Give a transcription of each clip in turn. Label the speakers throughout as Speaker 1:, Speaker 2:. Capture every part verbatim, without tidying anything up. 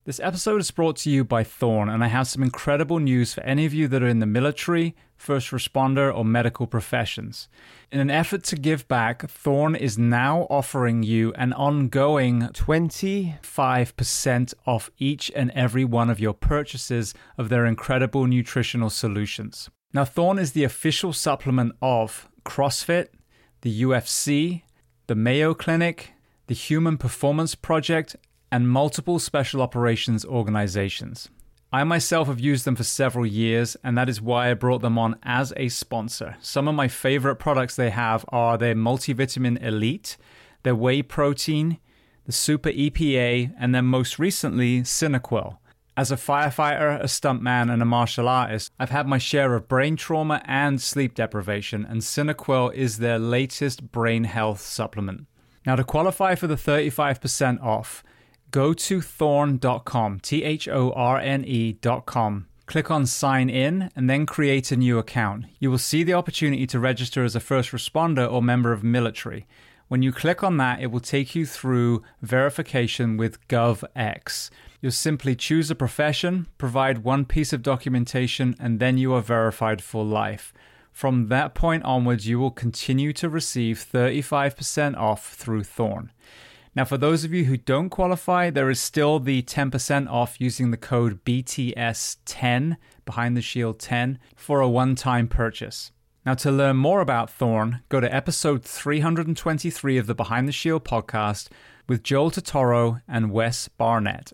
Speaker 1: This episode is brought to you by Thorne, and I have some incredible news for any of you that are in the military, first responder, or medical professions. In an effort to give back, Thorne is now offering you an ongoing twenty-five percent off each and every one of your purchases of their incredible nutritional solutions. Now, Thorne is the official supplement of CrossFit, the U F C, the Mayo Clinic, the Human Performance Project, and multiple special operations organizations. I myself have used them for several years, and that is why I brought them on as a sponsor. Some of my favorite products they have are their Multivitamin Elite, their Whey Protein, the Super E P A, and then most recently, SynaQuil. As a firefighter, a stuntman, and a martial artist, I've had my share of brain trauma and sleep deprivation, and SynaQuil is their latest brain health supplement. Now, to qualify for the thirty-five percent off, go to thorne dot com, T H O R N E dot com. Click on sign in and then create a new account. You will see the opportunity to register as a first responder or member of military. When you click on that, it will take you through verification with GovX. You'll simply choose a profession, provide one piece of documentation, and then you are verified for life. From that point onwards, you will continue to receive thirty-five percent off through Thorne. Now, for those of you who don't qualify, there is still the ten percent off using the code B T S ten, Behind the Shield ten, for a one-time purchase. Now, to learn more about Thorne, go to episode three hundred twenty-three of the Behind the Shield podcast with Joel Totoro and Wes Barnett.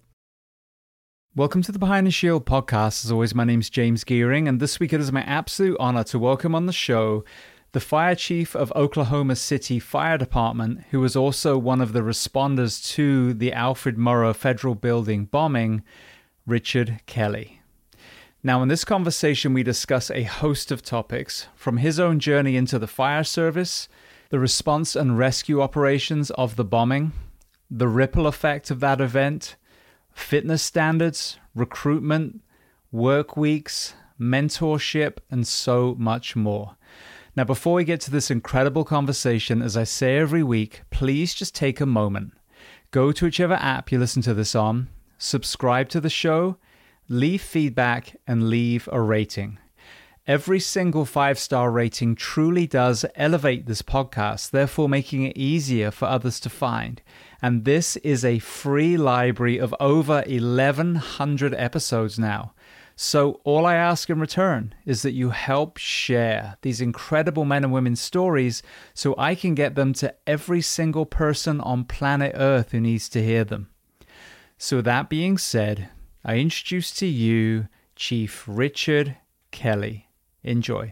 Speaker 1: Welcome to the Behind the Shield podcast. As always, my name's James Geering, and this week it is my absolute honor to welcome on the show the fire chief of Oklahoma City Fire Department, who was also one of the responders to the Alfred Murrah Federal Building bombing, Richard Kelly. Now, in this conversation, we discuss a host of topics, from his own journey into the fire service, the response and rescue operations of the bombing, the ripple effect of that event, fitness standards, recruitment, work weeks, mentorship, and so much more. Now, before we get to this incredible conversation, as I say every week, please just take a moment. Go to whichever app you listen to this on, subscribe to the show, leave feedback, and leave a rating. Every single five-star rating truly does elevate this podcast, therefore making it easier for others to find. And this is a free library of over eleven hundred episodes now. So all I ask in return is that you help share these incredible men and women's stories so I can get them to every single person on planet Earth who needs to hear them. So that being said, I introduce to you Chief Richard Kelly. Enjoy.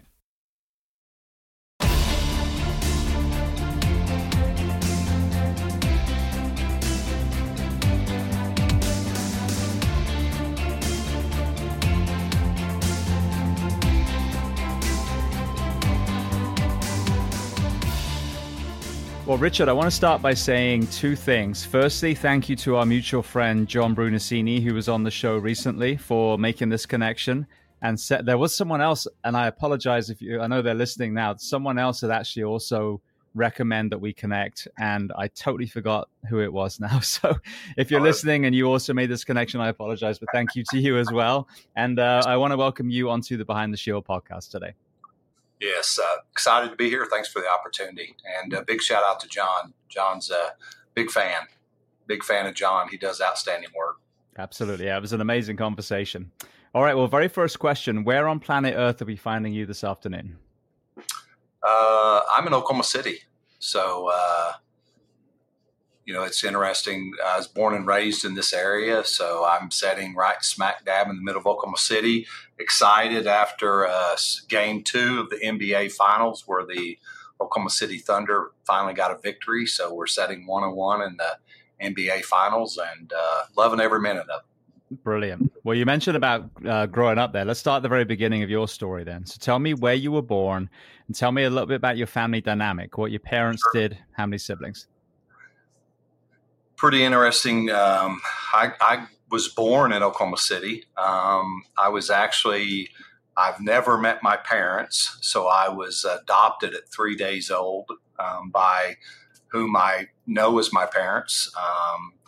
Speaker 1: Well, Richard, I want to start by saying two things. Firstly, thank you to our mutual friend, John Brunacini, who was on the show recently, for making this connection. And set, there was someone else, and I apologize if you, I know they're listening now, someone else had actually also recommend that we connect, and I totally forgot who it was now. So if you're listening and you also made this connection, I apologize, but thank you to you as well. And uh, I want to welcome you onto the Behind the Shield podcast today.
Speaker 2: Yes, uh, excited to be here. Thanks for the opportunity. And a big shout out to John. John's a big fan, big fan of John. He does outstanding work.
Speaker 1: Absolutely. Yeah, it was an amazing conversation. All right. Well, very first question. Where on planet Earth are we finding you this afternoon?
Speaker 2: Uh, I'm in Oklahoma City. So, uh, you know, it's interesting. I was born and raised in this area, so I'm sitting right smack dab in the middle of Oklahoma City. Excited after uh, game two of the N B A Finals, where the Oklahoma City Thunder finally got a victory. So we're setting one and one in the N B A Finals, and uh, loving every minute of it.
Speaker 1: Brilliant. Well, you mentioned about uh, growing up there. Let's start at the very beginning of your story then. So tell me where you were born, and tell me a little bit about your family dynamic, what your parents
Speaker 2: Sure.
Speaker 1: did, how many siblings.
Speaker 2: Pretty interesting. Um, I, I was born in Oklahoma City. Um, I was actually, I've never met my parents, so I was adopted at three days old um, by whom I know as my parents. Um,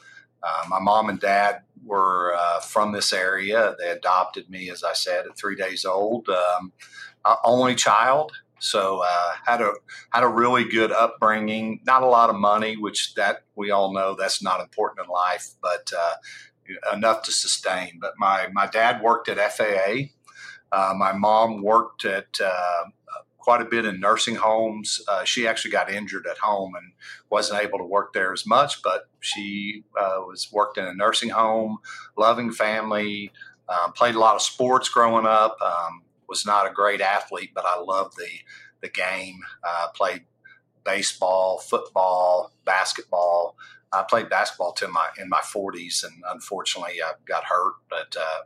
Speaker 2: Uh, my mom and dad were uh, from this area. They adopted me, as I said, at three days old. Um, uh, only child. So uh, had a had a really good upbringing. Not a lot of money, which that we all know that's not important in life, but uh, enough to sustain. But my my dad worked at F A A. Uh, my mom worked at uh, quite a bit in nursing homes. Uh, she actually got injured at home and wasn't able to work there as much, but she uh, was worked in a nursing home, loving family, um, played a lot of sports growing up. Um, was not a great athlete, but I loved the the game. Uh, played baseball, football, basketball. I played basketball till my in my forties, and unfortunately, I got hurt. But uh,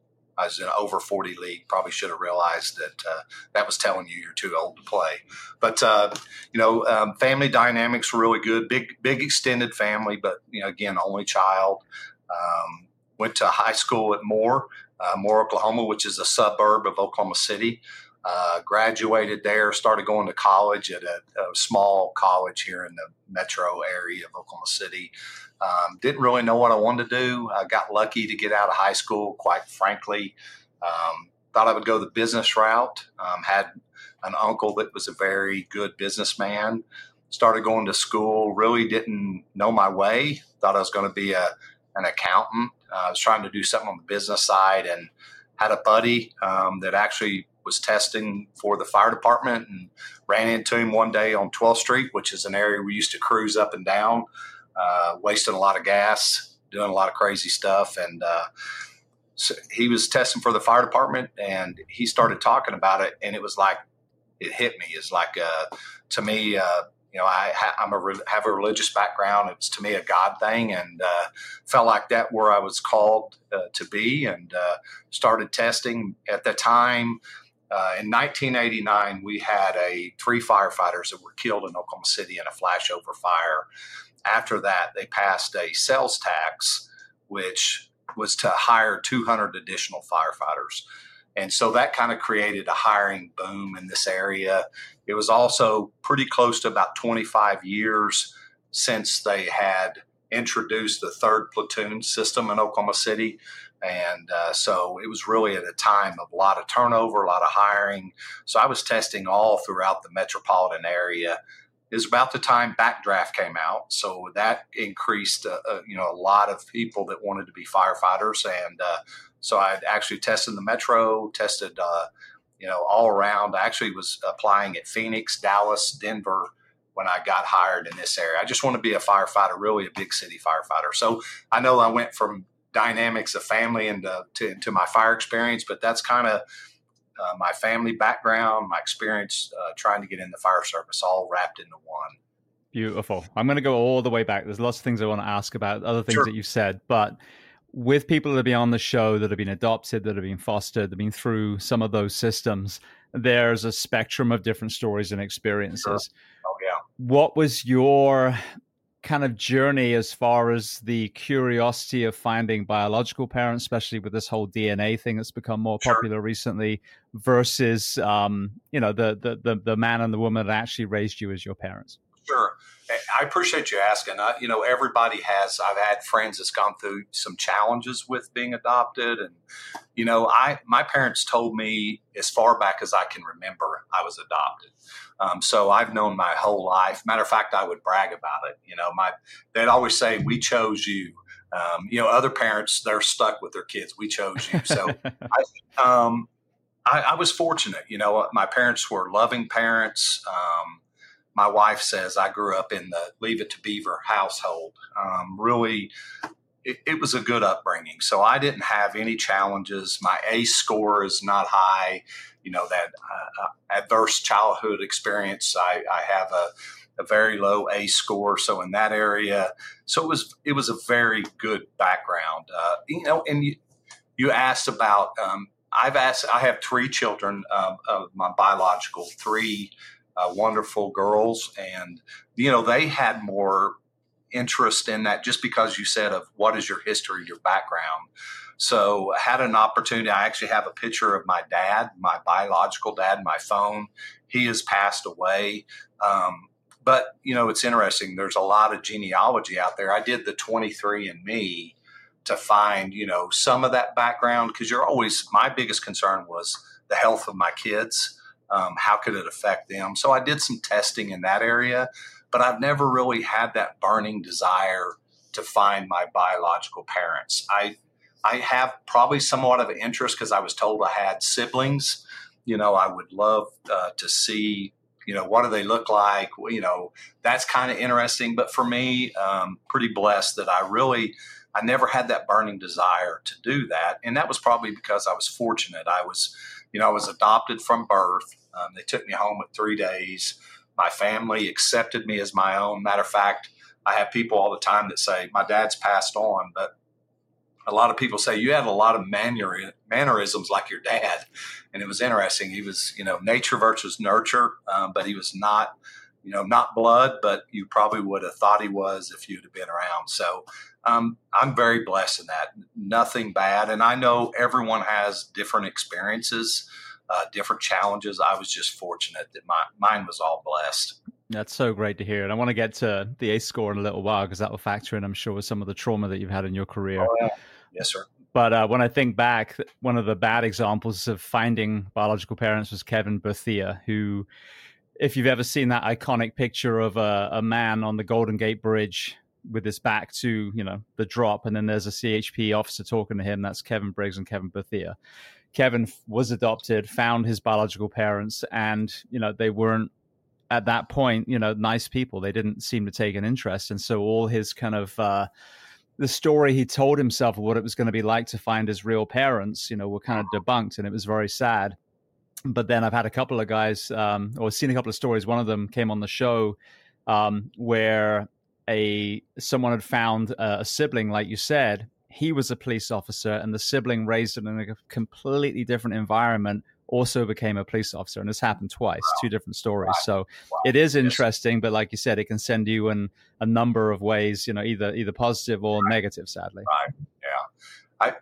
Speaker 2: I was in an over forty league. Probably should have realized that uh, that was telling you you're too old to play. But uh, you know, um, family dynamics were really good. Big, big extended family, but you know, again, only child. Um, went to high school at Moore. Uh, Moore, Oklahoma, which is a suburb of Oklahoma City. Uh, graduated there, started going to college at a, a small college here in the metro area of Oklahoma City. Um, didn't really know what I wanted to do. I got lucky to get out of high school, quite frankly. Um, thought I would go the business route. Um, had an uncle that was a very good businessman. Started going to school, really didn't know my way. Thought I was going to be a an accountant. Uh, I was trying to do something on the business side and had a buddy um, that actually was testing for the fire department and ran into him one day on twelfth Street, which is an area we used to cruise up and down, uh, wasting a lot of gas, doing a lot of crazy stuff. And uh, so he was testing for the fire department and he started talking about it. And it was like, it hit me. It's like, uh, to me, uh, You know, I ha- I'm a re- have a religious background. It's to me a God thing, and uh, felt like that where I was called uh, to be, and uh, started testing. At the time, uh, in nineteen eighty-nine, we had a three firefighters that were killed in Oklahoma City in a flashover fire. After that, they passed a sales tax, which was to hire two hundred additional firefighters. And so that kind of created a hiring boom in this area. It was also pretty close to about twenty-five years since they had introduced the third platoon system in Oklahoma City. And uh, so it was really at a time of a lot of turnover, a lot of hiring. So I was testing all throughout the metropolitan area. It was about the time Backdraft came out. So that increased, uh, uh, you know, a lot of people that wanted to be firefighters. And uh, so I actually tested the metro, tested, uh, you know, all around. I actually was applying at Phoenix, Dallas, Denver when I got hired in this area. I just want to be a firefighter, really a big city firefighter. So I know I went from dynamics of family into to, to my fire experience, but that's kind of uh, my family background, my experience uh, trying to get in the fire service, all wrapped into one.
Speaker 1: Beautiful. I'm going to go all the way back. There's lots of things I want to ask about, other things
Speaker 2: Sure.
Speaker 1: that you've said, but with people that have been on the show, that have been adopted, that have been fostered, that have been through some of those systems, there's a spectrum of different stories and experiences.
Speaker 2: Sure. Oh, yeah.
Speaker 1: What was your kind of journey as far as the curiosity of finding biological parents, especially with this whole D N A thing that's become more
Speaker 2: Sure.
Speaker 1: popular recently, versus, um, you know, the, the, the, the man and the woman that actually raised you as your parents?
Speaker 2: Sure. I appreciate you asking. I, you know, everybody has, I've had friends that's gone through some challenges with being adopted. And, you know, I, my parents told me as far back as I can remember, I was adopted. Um, so I've known my whole life. Matter of fact, I would brag about it. You know, my, they'd always say, we chose you. Um, you know, other parents, they're stuck with their kids. We chose you. So I, um, I, I was fortunate. You know, my parents were loving parents. Um, My wife says I grew up in the Leave It to Beaver household. Um, really, it, it was a good upbringing. So I didn't have any challenges. My A C E score is not high. You know, that uh, adverse childhood experience, I, I have a, a very low A C E score. So in that area, so it was it was a very good background. Uh, you know, and you, you asked about, um, I've asked, I have three children um, of my biological, three Uh, wonderful girls. And, you know, they had more interest in that just because you said of what is your history, your background. So I had an opportunity. I actually have a picture of my dad, my biological dad, my phone. He has passed away. Um, but, you know, it's interesting. There's a lot of genealogy out there. I did the twenty-three and me to find, you know, some of that background, because you're always, my biggest concern was the health of my kids. Um, how could it affect them? So I did some testing in that area, but I've never really had that burning desire to find my biological parents. I I have probably somewhat of an interest because I was told I had siblings. You know, I would love uh, to see, you know, what do they look like? You know, that's kind of interesting. But for me, um, pretty blessed that I really, I never had that burning desire to do that. And that was probably because I was fortunate. I was, you know, I was adopted from birth. Um, they took me home at three days. My family accepted me as my own. Matter of fact, I have people all the time that say, my dad's passed on, but a lot of people say you had a lot of manner, mannerisms like your dad. And it was interesting. He was, you know, nature versus nurture, um, but he was not, you know, not blood, but you probably would have thought he was if you'd have been around. So um, I'm very blessed in that. Nothing bad. And I know everyone has different experiences, uh, different challenges. I was just fortunate that my, mine was all blessed.
Speaker 1: That's so great to hear. And I want to get to the ACE score in a little while, because that will factor in, I'm sure, with some of the trauma that you've had in your career.
Speaker 2: Oh, yeah. Yes, sir.
Speaker 1: But uh, when I think back, one of the bad examples of finding biological parents was Kevin Bethea, who, if you've ever seen that iconic picture of a, a man on the Golden Gate Bridge with his back to, you know, the drop, and then there's a C H P officer talking to him, that's Kevin Briggs and Kevin Bethea. Kevin was adopted, found his biological parents, and, you know, they weren't, at that point, you know, nice people. They didn't seem to take an interest. And so all his kind of, uh, the story he told himself of what it was going to be like to find his real parents, you know, were kind of debunked, and it was very sad. But then I've had a couple of guys, um, or seen a couple of stories. One of them came on the show um, where a someone had found a, a sibling, like you said. He was a police officer, and the sibling raised in a completely different environment also became a police officer. And this happened twice, wow. two different stories. Wow. So wow. It is interesting, yes. But like you said, it can send you in a number of ways, you know, either either positive or right. negative, sadly.
Speaker 2: Right. Yeah. I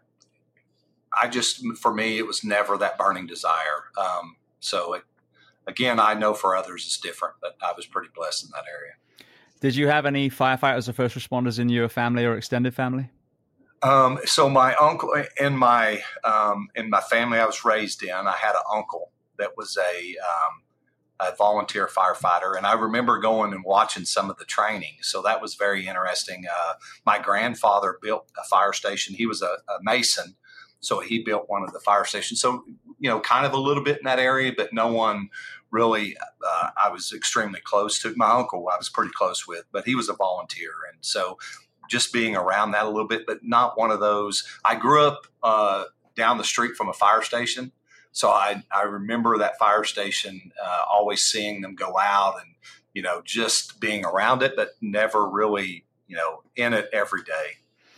Speaker 2: I just, for me, it was never that burning desire. Um, so it, again, I know for others it's different, but I was pretty blessed in that area.
Speaker 1: Did you have any firefighters or first responders in your family or extended family?
Speaker 2: Um, so my uncle in my um, in my family I was raised in, I had an uncle that was a, um, a volunteer firefighter, and I remember going and watching some of the training. So that was very interesting. Uh, my grandfather built a fire station. He was a, a mason, so he built one of the fire stations. So, you know, kind of a little bit in that area, but no one really. Uh, I was extremely close to my uncle. I was pretty close with, but he was a volunteer, and so. Just being around that a little bit, but not one of those. I grew up uh, down the street from a fire station. So I, I remember that fire station, uh, always seeing them go out and, you know, just being around it, but never really, you know, in it every day.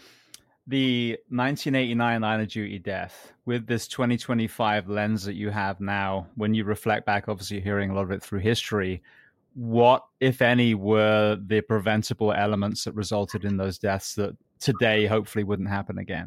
Speaker 1: The nineteen eighty-nine line of duty death, with this twenty twenty-five lens that you have now, when you reflect back, obviously you're hearing a lot of it through history, what, if any, were the preventable elements that resulted in those deaths that today hopefully wouldn't happen again?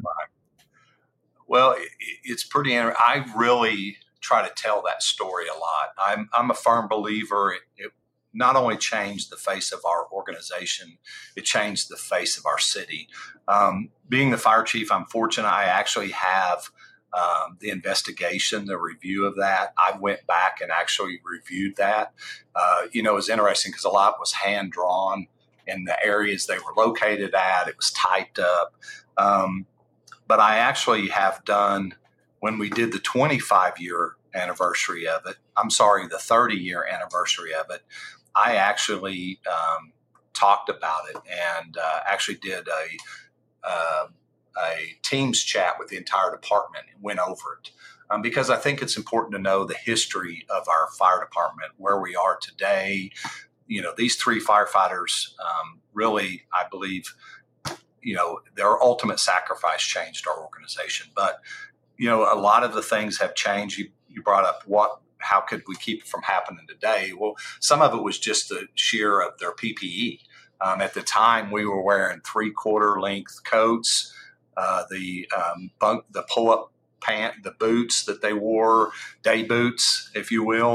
Speaker 2: Well, it's pretty interesting. I really try to tell that story a lot. I'm I'm a firm believer. It, it not only changed the face of our organization, it changed the face of our city. Um, being the fire chief, I'm fortunate. I actually have Um, the investigation, the review of that. I went back and actually reviewed that. Uh, you know, it was interesting because a lot was hand drawn in the areas they were located at. It was typed up. Um, but I actually have done, when we did the twenty-five year anniversary of it, I'm sorry, the thirty year anniversary of it, I actually um, talked about it and uh, actually did a, uh, a Teams chat with the entire department and went over it um, because I think it's important to know the history of our fire department, where we are today. You know, these three firefighters um, really, I believe, you know, their ultimate sacrifice changed our organization. But, you know, a lot of the things have changed. You, you brought up what, how could we keep it from happening today? Well, some of it was just the sheer of their P P E. Um, at the time, we were wearing three quarter length coats. Uh, the um, bunk, the pull-up pant, the boots that they wore, day boots, if you will.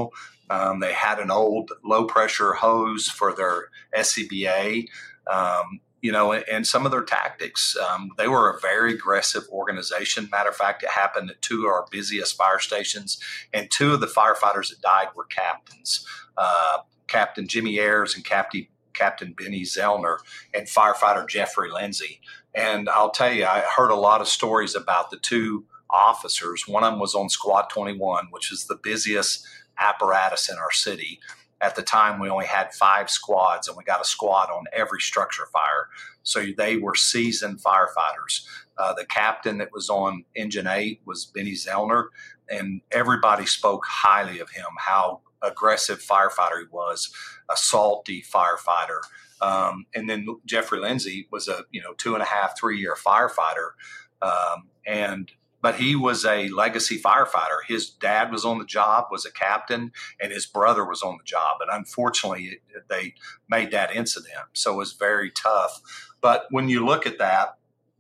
Speaker 2: Um, they had an old low pressure hose for their S C B A. Um, you know, and, and some of their tactics. Um, they were a very aggressive organization. Matter of fact, it happened at two of our busiest fire stations, and two of the firefighters that died were captains, uh, Captain Jimmy Ayers and Captain Captain Benny Zellner and firefighter Jeffrey Lindsay. And I'll tell you, I heard a lot of stories about the two officers. One of them was on Squad twenty-one, which is the busiest apparatus in our city. At the time, we only had five squads, and we got a squad on every structure fire. So they were seasoned firefighters. Uh, the captain that was on Engine eight was Benny Zellner, and everybody spoke highly of him, how aggressive firefighter he was, a salty firefighter. Um, and then Jeffrey Lindsay was a you know two and a half, three year firefighter, um, and but he was a legacy firefighter. His dad was on the job, was a captain, and his brother was on the job. And unfortunately, they made that incident. So it was very tough. But when you look at that,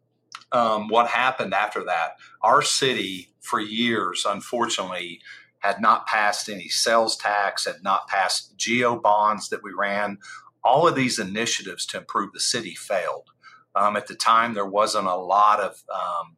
Speaker 2: um, what happened after that, our city for years, unfortunately, had not passed any sales tax, had not passed geo bonds that we ran. All of these initiatives to improve the city failed. Um, at the time, there wasn't a lot of um,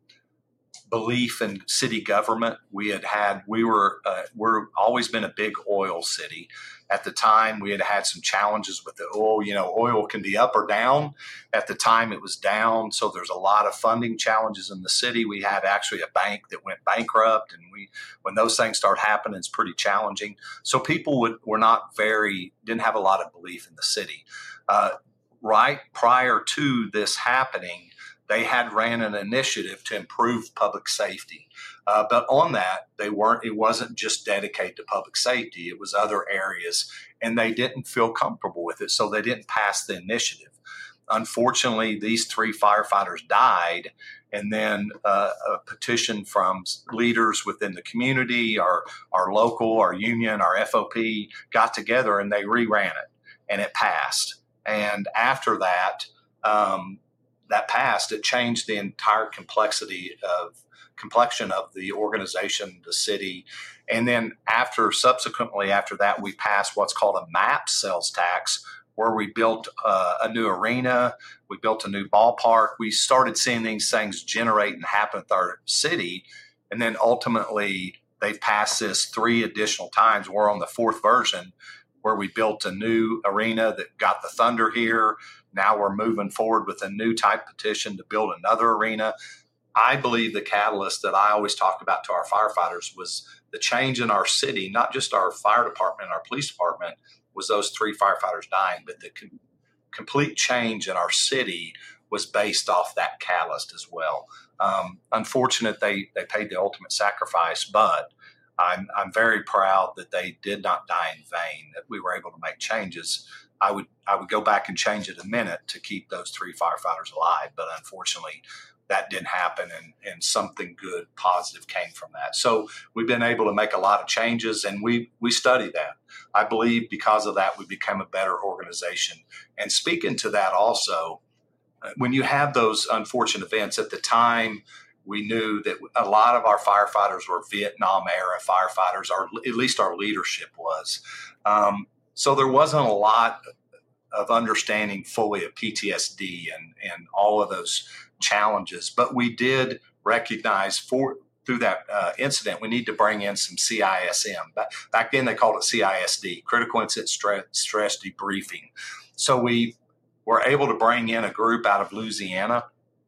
Speaker 2: belief in city government. We had had, we were, uh, we're always been a big oil city. At the time, we had had some challenges with the oil. You know, oil can be up or down. At the time, it was down. So there's a lot of funding challenges in the city. We had actually a bank that went bankrupt. And we, when those things start happening, it's pretty challenging. So people would, were not very, didn't have a lot of belief in the city. Uh, right prior to this happening, they had ran an initiative to improve public safety. Uh, but on that, they weren't, it wasn't just dedicated to public safety. It was other areas, and they didn't feel comfortable with it. So they didn't pass the initiative. Unfortunately, these three firefighters died. And then uh, a petition from leaders within the community, our, our local, our union, our F O P got together and they reran it, and it passed. And after that, um, that passed, it changed the entire complexity of complexion of the organization, the city. And then after, subsequently after that, we passed what's called a MAP sales tax, where we built uh, a new arena, we built a new ballpark. We started seeing these things generate and happen with our city. And then ultimately they've passed this three additional times. We're on the fourth version, where we built a new arena that got the Thunder here. Now we're moving forward with a new type petition to build another arena. I believe the catalyst that I always talk about to our firefighters was the change in our city, not just our fire department and our police department, was those three firefighters dying, but the com- complete change in our city was based off that catalyst as well. Um, unfortunate they, they paid the ultimate sacrifice, but I'm, I'm very proud that they did not die in vain, that we were able to make changes. I would I would go back and change it a minute to keep those three firefighters alive, but unfortunately that didn't happen, and, and something good, positive came from that. So we've been able to make a lot of changes, and we we study that. I believe because of that, we become a better organization. And speaking to that also, when you have those unfortunate events, at the time, we knew that a lot of our firefighters were Vietnam-era firefighters, or at least our leadership was. Um, so there wasn't a lot of understanding fully of P T S D and, and all of those challenges. But we did recognize for through that uh, incident, we need to bring in some C I S M. Back, back then, they called it C I S D, Critical Incident Stress, Stress Debriefing. So we were able to bring in a group out of Louisiana,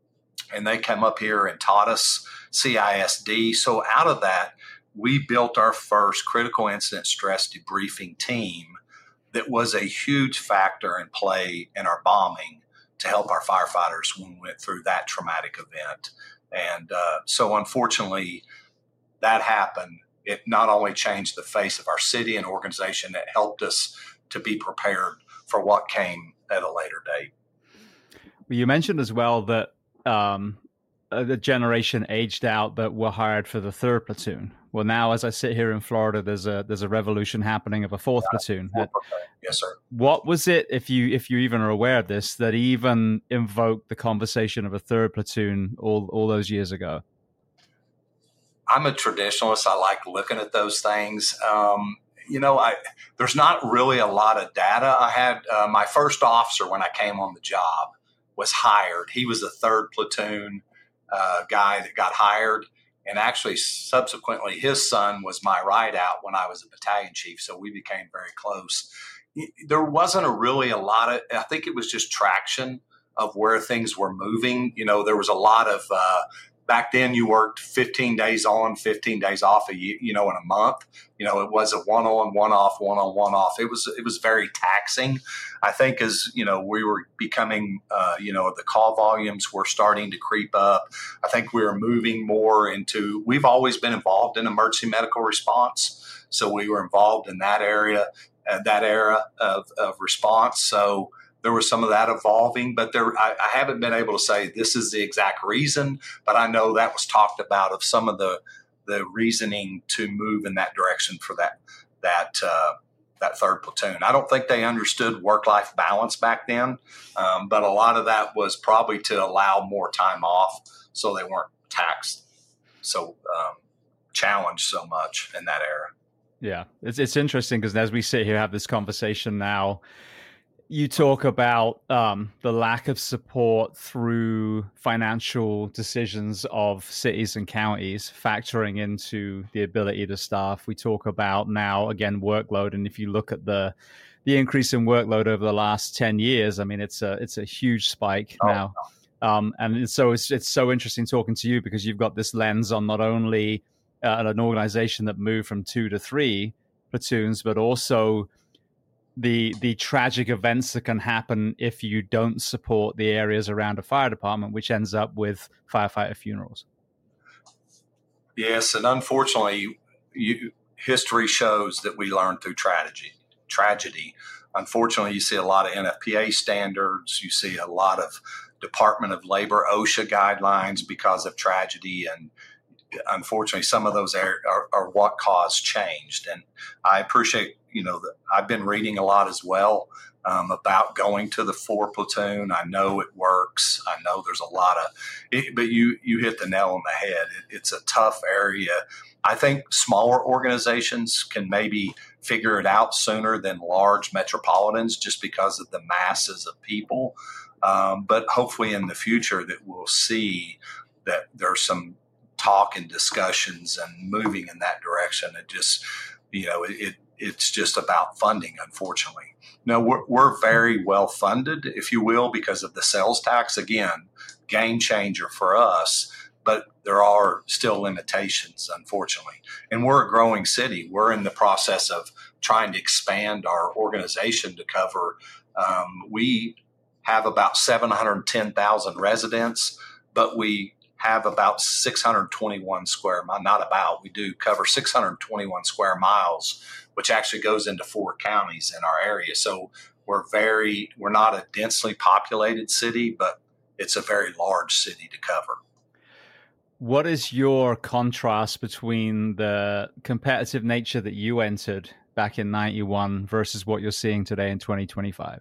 Speaker 2: and they came up here and taught us C I S D. So out of that, we built our first critical incident stress debriefing team that was a huge factor in play in our bombing to help our firefighters when we went through that traumatic event. And uh, so unfortunately, that happened. It not only changed the face of our city and organization, it helped us to be prepared for what came at a later date.
Speaker 1: Well, you mentioned as well that um, the generation aged out that were hired for the third platoon. Well, now as I sit here in Florida, there's a there's a revolution happening of a fourth yeah, platoon.
Speaker 2: Fourth yes, sir.
Speaker 1: What was it, if you if you even are aware of this, that even invoked the conversation of a third platoon all all those years ago?
Speaker 2: I'm a traditionalist. I like looking at those things. Um, you know, I there's not really a lot of data. I had uh, my first officer when I came on the job was hired. He was the third platoon uh, guy that got hired. And actually, subsequently, his son was my rideout when I was a battalion chief. So we became very close. There wasn't a really a lot of, I think it was just traction of where things were moving. You know, there was a lot of, uh, back then you worked fifteen days on, fifteen days off a year, you know, in a month. You know, it was a one on, one off, one on, one off. It was, it was very taxing. I think as, you know, we were becoming, uh, you know, the call volumes were starting to creep up. I think we were moving more into, we've always been involved in emergency medical response. So we were involved in that area, uh, that era of, of response. So there was some of that evolving, but there, I, I haven't been able to say this is the exact reason, but I know that was talked about of some of the, the reasoning to move in that direction for that, that, uh, that third platoon. I don't think they understood work-life balance back then, um, but a lot of that was probably to allow more time off so they weren't taxed, so um, challenged so much in that era.
Speaker 1: Yeah, it's it's interesting because as we sit here have this conversation now, you talk about um, the lack of support through financial decisions of cities and counties factoring into the ability to staff. We talk about now, again, workload. And if you look at the the increase in workload over the last ten years, I mean, it's a it's a huge spike oh, now. No. Um, and so it's, it's so interesting talking to you because you've got this lens on not only uh, an organization that moved from two to three platoons, but also the the tragic events that can happen if you don't support the areas around a fire department, which ends up with firefighter funerals.
Speaker 2: Yes, and unfortunately, you, history shows that we learn through tragedy. Tragedy. Unfortunately, you see a lot of N F P A standards. You see a lot of Department of Labor OSHA guidelines because of tragedy, and unfortunately, some of those are, are, are what caused change. And I appreciate. You know, the, I've been reading a lot as well um, about going to the four platoon. I know it works. I know there's a lot of, it, but you you hit the nail on the head. It, it's a tough area. I think smaller organizations can maybe figure it out sooner than large metropolitans just because of the masses of people. Um, but hopefully in the future that we'll see that there's some talk and discussions and moving in that direction. It just, you know, it, it It's just about funding, unfortunately. No, we're, we're very well funded, if you will, because of the sales tax. Again, game changer for us, but there are still limitations, unfortunately. And we're a growing city. We're in the process of trying to expand our organization to cover. Um, we have about seven hundred ten thousand residents, but we have about six hundred twenty-one square miles, not about, we do cover six hundred twenty-one square miles, which actually goes into four counties in our area. So we're very, we're not a densely populated city, but it's a very large city to cover.
Speaker 1: What is your contrast between the competitive nature that you entered back in ninety-one versus what you're seeing today in twenty twenty-five?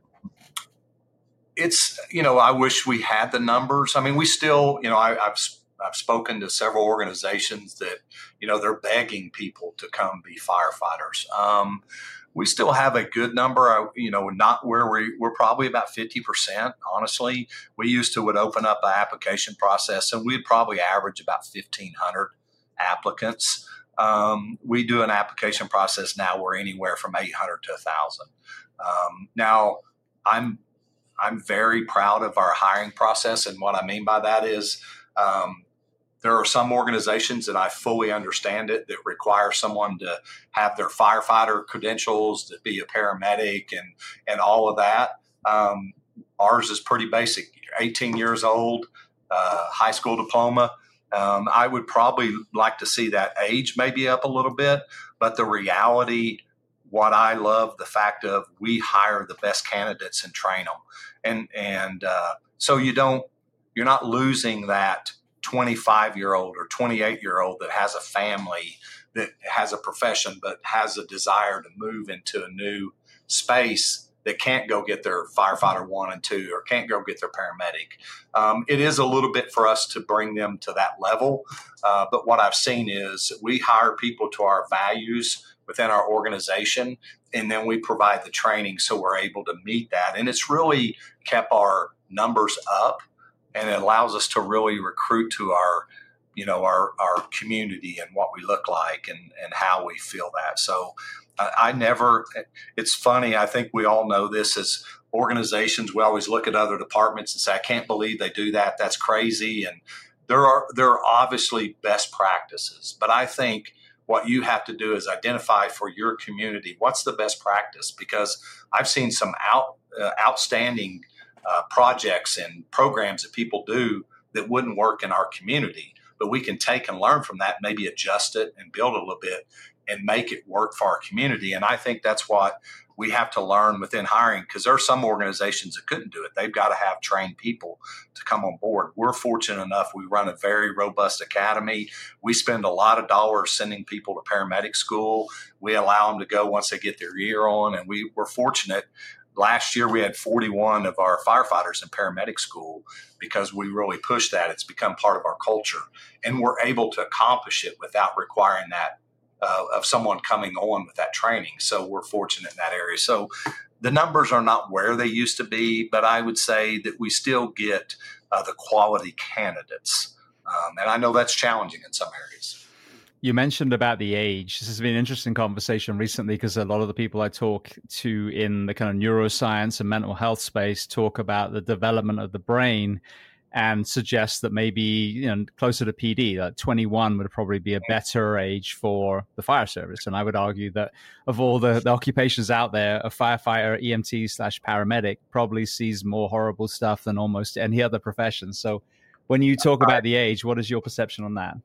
Speaker 2: It's, you know, I wish we had the numbers. I mean, we still, you know, I, I've I've spoken to several organizations that, you know, they're begging people to come be firefighters. Um, we still have a good number, you know, not where we, we're probably about fifty percent, honestly. We used to would open up an application process and we'd probably average about fifteen hundred applicants. Um, we do an application process now where anywhere from eight hundred to one thousand. Um, now, I'm I'm very proud of our hiring process. And what I mean by that is um, there are some organizations that I fully understand it that require someone to have their firefighter credentials, to be a paramedic and, and all of that. Um, ours is pretty basic, eighteen years old, uh, high school diploma. Um, I would probably like to see that age maybe up a little bit, but the reality what I love the fact of we hire the best candidates and train them. And, and, uh, so you don't, you're not losing that twenty-five year old or twenty-eight year old that has a family, that has a profession, but has a desire to move into a new space that can't go get their firefighter one and two or can't go get their paramedic. Um, it is a little bit for us to bring them to that level. Uh, but what I've seen is we hire people to our values within our organization, and then we provide the training so we're able to meet that. And it's really kept our numbers up, and it allows us to really recruit to our, you know, our, our community and what we look like and, and how we feel that. So I, I never, it's funny, I think we all know this as organizations, we always look at other departments and say, I can't believe they do that. That's crazy. And there are, there are obviously best practices, but I think what you have to do is identify for your community, what's the best practice? Because I've seen some out, uh, outstanding uh, projects and programs that people do that wouldn't work in our community, but we can take and learn from that, maybe adjust it and build a little bit and make it work for our community. And I think that's what we have to learn within hiring, because there are some organizations that couldn't do it. They've got to have trained people to come on board. We're fortunate enough. We run a very robust academy. We spend a lot of dollars sending people to paramedic school. We allow them to go once they get their year on. And we were fortunate. Last year, we had forty-one of our firefighters in paramedic school because we really pushed that. It's become part of our culture. And we're able to accomplish it without requiring that Uh, of someone coming on with that training. So we're fortunate in that area. So the numbers are not where they used to be, but I would say that we still get uh, the quality candidates. Um, and I know that's challenging in some areas.
Speaker 1: You mentioned about the age. This has been an interesting conversation recently because a lot of the people I talk to in the kind of neuroscience and mental health space talk about the development of the brain and suggest that maybe, you know, closer to P D, like twenty-one would probably be a better age for the fire service. And I would argue that of all the, the occupations out there, a firefighter, E M T slash paramedic probably sees more horrible stuff than almost any other profession. So when you talk about the age, what is your perception on that?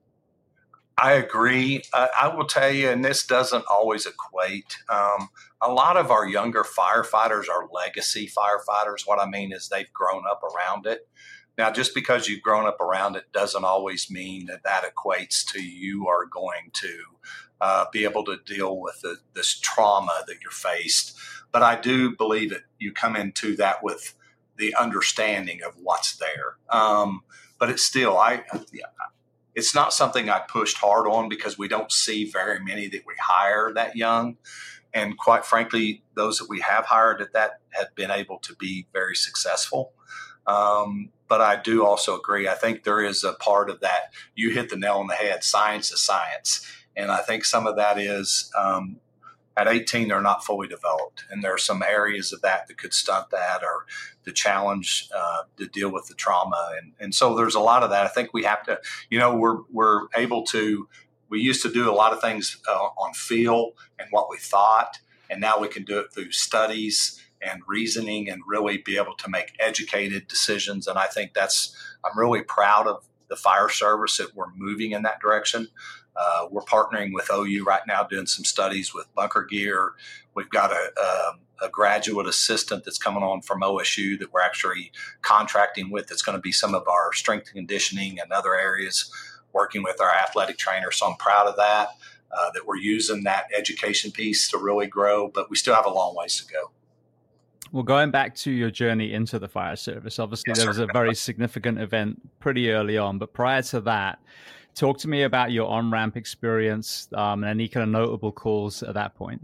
Speaker 2: I agree. Uh, I will tell you, and this doesn't always equate. Um, a lot of our younger firefighters are legacy firefighters. What I mean is they've grown up around it. Now, just because you've grown up around it doesn't always mean that that equates to you are going to uh, be able to deal with the, this trauma that you're faced. But I do believe that you come into that with the understanding of what's there. Um, but it's still, I, it's not something I pushed hard on because we don't see very many that we hire that young. And quite frankly, those that we have hired at that have been able to be very successful. Um, but I do also agree. I think there is a part of that. You hit the nail on the head. Science is science. And I think some of that is um, at eighteen, they're not fully developed. And there are some areas of that that could stunt that or the challenge uh, to deal with the trauma. And, and so there's a lot of that. I think we have to, you know, we're, we're able to, we used to do a lot of things uh, on feel and what we thought. And now we can do it through studies and reasoning and really be able to make educated decisions. And I think that's, I'm really proud of the fire service that we're moving in that direction. Uh, we're partnering with O U right now, doing some studies with bunker gear. We've got a, a, a graduate assistant that's coming on from O S U that we're actually contracting with. That's going to be some of our strength and conditioning and other areas, working with our athletic trainer. So I'm proud of that, uh, that we're using that education piece to really grow, but we still have a long ways to go.
Speaker 1: Well, going back to your journey into the fire service, obviously yes, there was a very significant event pretty early on, but prior to that, talk to me about your on-ramp experience um, and any kind of notable calls at that point.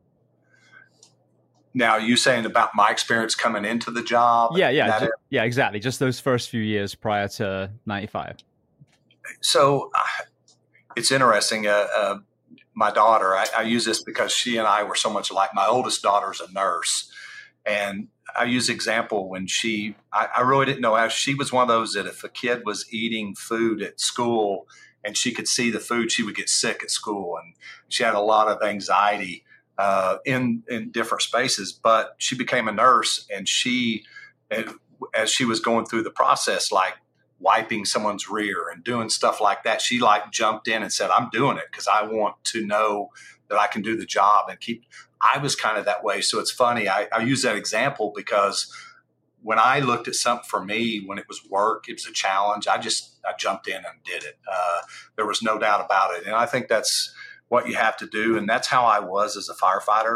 Speaker 2: Now, you saying about my experience coming into the job?
Speaker 1: Yeah, yeah, ju- yeah, exactly. Just those first few years prior to ninety-five.
Speaker 2: So uh, it's interesting. Uh, uh, my daughter, I, I use this because she and I were so much alike. My oldest daughter's a nurse. And I use example when she, I, I really didn't know how she was one of those that if a kid was eating food at school and she could see the food, she would get sick at school. And she had a lot of anxiety uh, in, in different spaces, but she became a nurse and she, as she was going through the process, like wiping someone's rear and doing stuff like that, she like jumped in and said, I'm doing it because I want to know that I can do the job and keep. I was kind of that way. So it's funny. I, I use that example because when I looked at something for me, when it was work, it was a challenge. I just, I jumped in and did it. Uh, there was no doubt about it. And I think that's what you have to do. And that's how I was as a firefighter.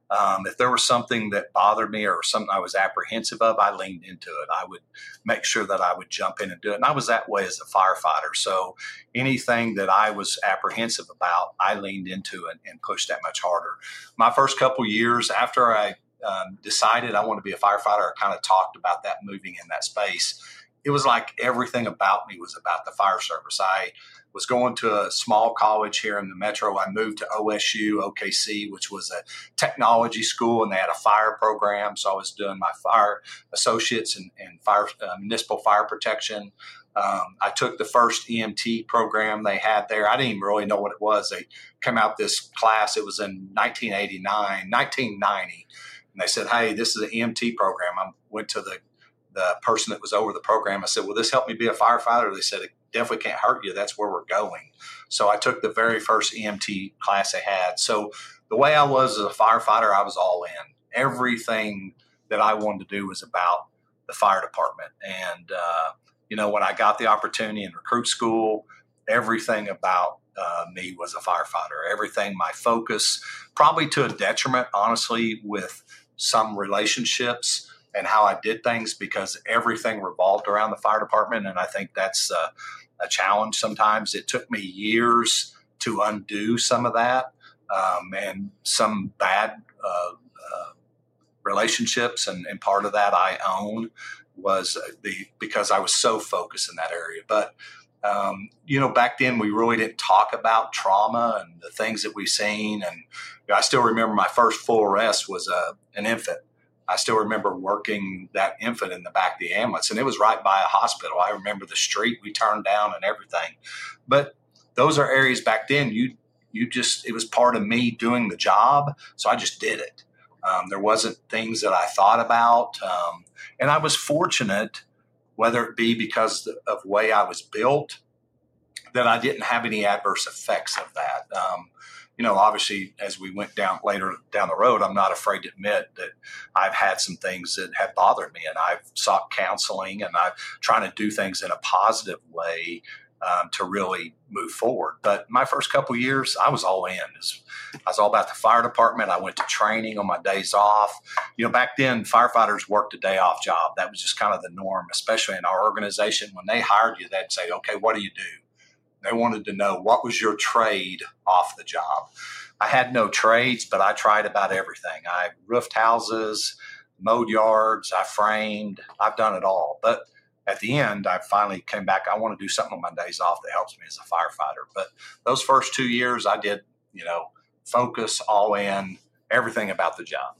Speaker 2: Um, if there was something that bothered me or something I was apprehensive of, I leaned into it. I would make sure that I would jump in and do it. And I was that way as a firefighter. So anything that I was apprehensive about, I leaned into and, and pushed that much harder. My first couple years after I um, decided I wanted to be a firefighter, I kind of talked about that moving in that space. It was like everything about me was about the fire service. I was going to a small college here in the metro. I moved to O S U, O K C, which was a technology school, and they had a fire program. So I was doing my fire associates and, and fire uh, municipal fire protection. Um, I took the first E M T program they had there. I didn't even really know what it was. They came out this class. It was in nineteen eighty-nine, nineteen ninety. And they said, hey, this is an E M T program. I went to the the person that was over the program. I said, will this help me be a firefighter? They said, it definitely can't hurt you. That's where we're going. So I took the very first E M T class they had. So the way I was as a firefighter, I was all in. Everything that I wanted to do was about the fire department. And, uh, you know, when I got the opportunity in recruit school, everything about uh, me was a firefighter. Everything, my focus, probably to a detriment, honestly, with some relationships and how I did things, because everything revolved around the fire department. And I think that's uh, a challenge sometimes. It took me years to undo some of that um, and some bad uh, uh, relationships. And, and part of that I own was the because I was so focused in that area. But, um, you know, back then we really didn't talk about trauma and the things that we've seen. And you know, I still remember my first full arrest was uh, an infant. I still remember working that infant in the back of the ambulance, and it was right by a hospital. I remember the street we turned down and everything. But those are areas back then you you just, it was part of me doing the job, so I just did it. Um, there wasn't things that I thought about. Um, and I was fortunate, whether it be because of the way I was built, that I didn't have any adverse effects of that. Um, You know, obviously, as we went down later down the road, I'm not afraid to admit that I've had some things that have bothered me, and I've sought counseling, and I'm trying to do things in a positive way um, to really move forward. But my first couple of years, I was all in. I was all about the fire department. I went to training on my days off. You know, back then, firefighters worked a day off job. That was just kind of the norm, especially in our organization. When they hired you, they'd say, okay, what do you do? They wanted to know, what was your trade off the job? I had no trades, but I tried about everything. I roofed houses, mowed yards, I framed, I've done it all. But at the end, I finally came back. I want to do something on my days off that helps me as a firefighter. But those first two years, I did, you know, focus all in, everything about the job.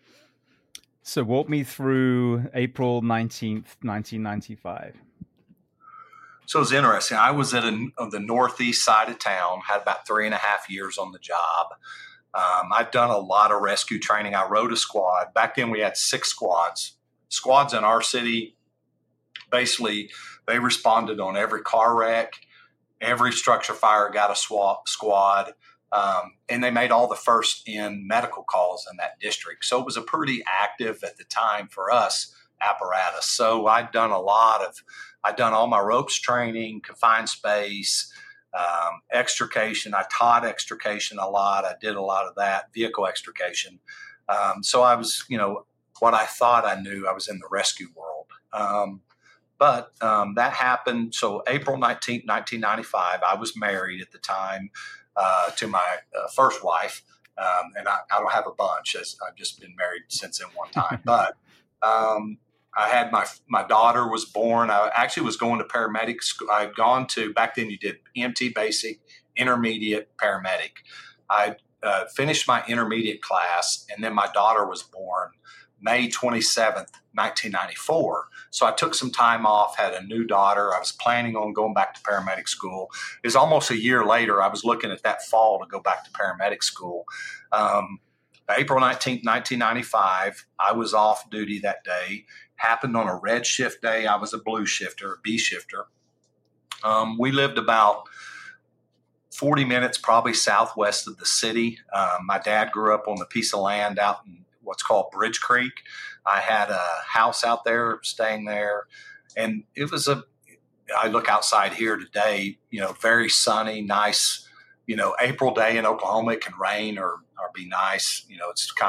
Speaker 1: So walk me through April nineteenth, nineteen ninety-five.
Speaker 2: So it was interesting. I was at a, on the northeast side of town, had about three and a half years on the job. Um, I've done a lot of rescue training. I rode a squad. Back then we had six squads. Squads in our city, basically, they responded on every car wreck. Every structure fire got a swap, squad. Um, and they made all the first in medical calls in that district. So it was a pretty active at the time for us apparatus. So I'd done a lot of I'd done all my ropes training, confined space, um, extrication. I taught extrication a lot. I did a lot of that, vehicle extrication. Um, so I was, you know, what I thought I knew, I was in the rescue world. Um, but um, that happened. So April nineteenth, nineteen ninety-five, I was married at the time uh, to my uh, first wife. Um, and I, I don't have a bunch, as I've just been married since then one time. But um, I had my my daughter was born. I actually was going to paramedic school. I'd gone to, back then you did E M T basic, intermediate, paramedic. I uh, finished my intermediate class, and then my daughter was born May twenty-seventh, nineteen ninety-four. So I took some time off, had a new daughter. I was planning on going back to paramedic school. It was almost a year later. I was looking at that fall to go back to paramedic school. Um, April nineteenth, nineteen ninety-five, I was off duty that day. Happened on a red shift day. I was a blue shifter, a B shifter. Um, we lived about forty minutes probably southwest of the city. Um, my dad grew up on a piece of land out in what's called Bridge Creek. I had a house out there, staying there. And it was a, I look outside here today, you know, very sunny, nice, you know, April day in Oklahoma. It can rain or, or be nice. You know, it's kind of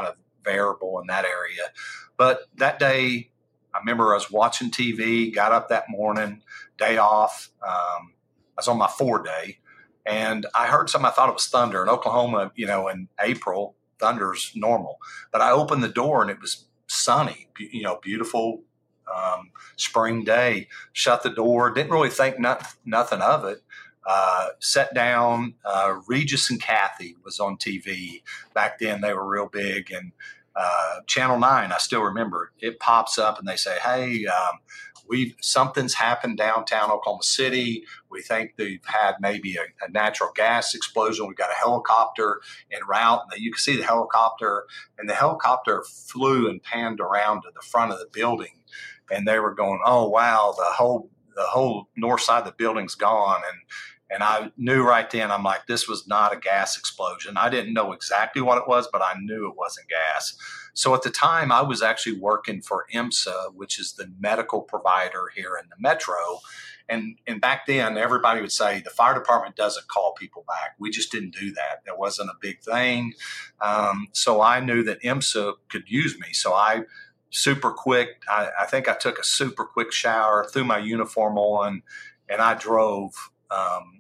Speaker 2: variable in that area. But that day, I remember I was watching T V, got up that morning, day off. Um, I was on my four day, and I heard something. I thought it was thunder. In Oklahoma, you know, in April, thunder's normal. But I opened the door, and it was sunny, you know, beautiful um, spring day. Shut the door, didn't really think not, nothing of it. Uh, sat down. Uh, Regis and Kathy was on T V. Back then, they were real big. And uh, Channel nine, I still remember, it pops up and they say, hey, um, we've something's happened downtown Oklahoma City. We think they've had maybe a, a natural gas explosion. We've got a helicopter en route. And you can see the helicopter, and the helicopter flew and panned around to the front of the building. And they were going, oh, wow, the whole the whole north side of the building's gone. And And I knew right then, I'm like, this was not a gas explosion. I didn't know exactly what it was, but I knew it wasn't gas. So at the time, I was actually working for IMSA, which is the medical provider here in the metro. And, and back then, everybody would say the fire department doesn't call people back. We just didn't do that. That wasn't a big thing. Um, so I knew that IMSA could use me. So I super quick, I, I think I took a super quick shower, threw my uniform on, and I drove um,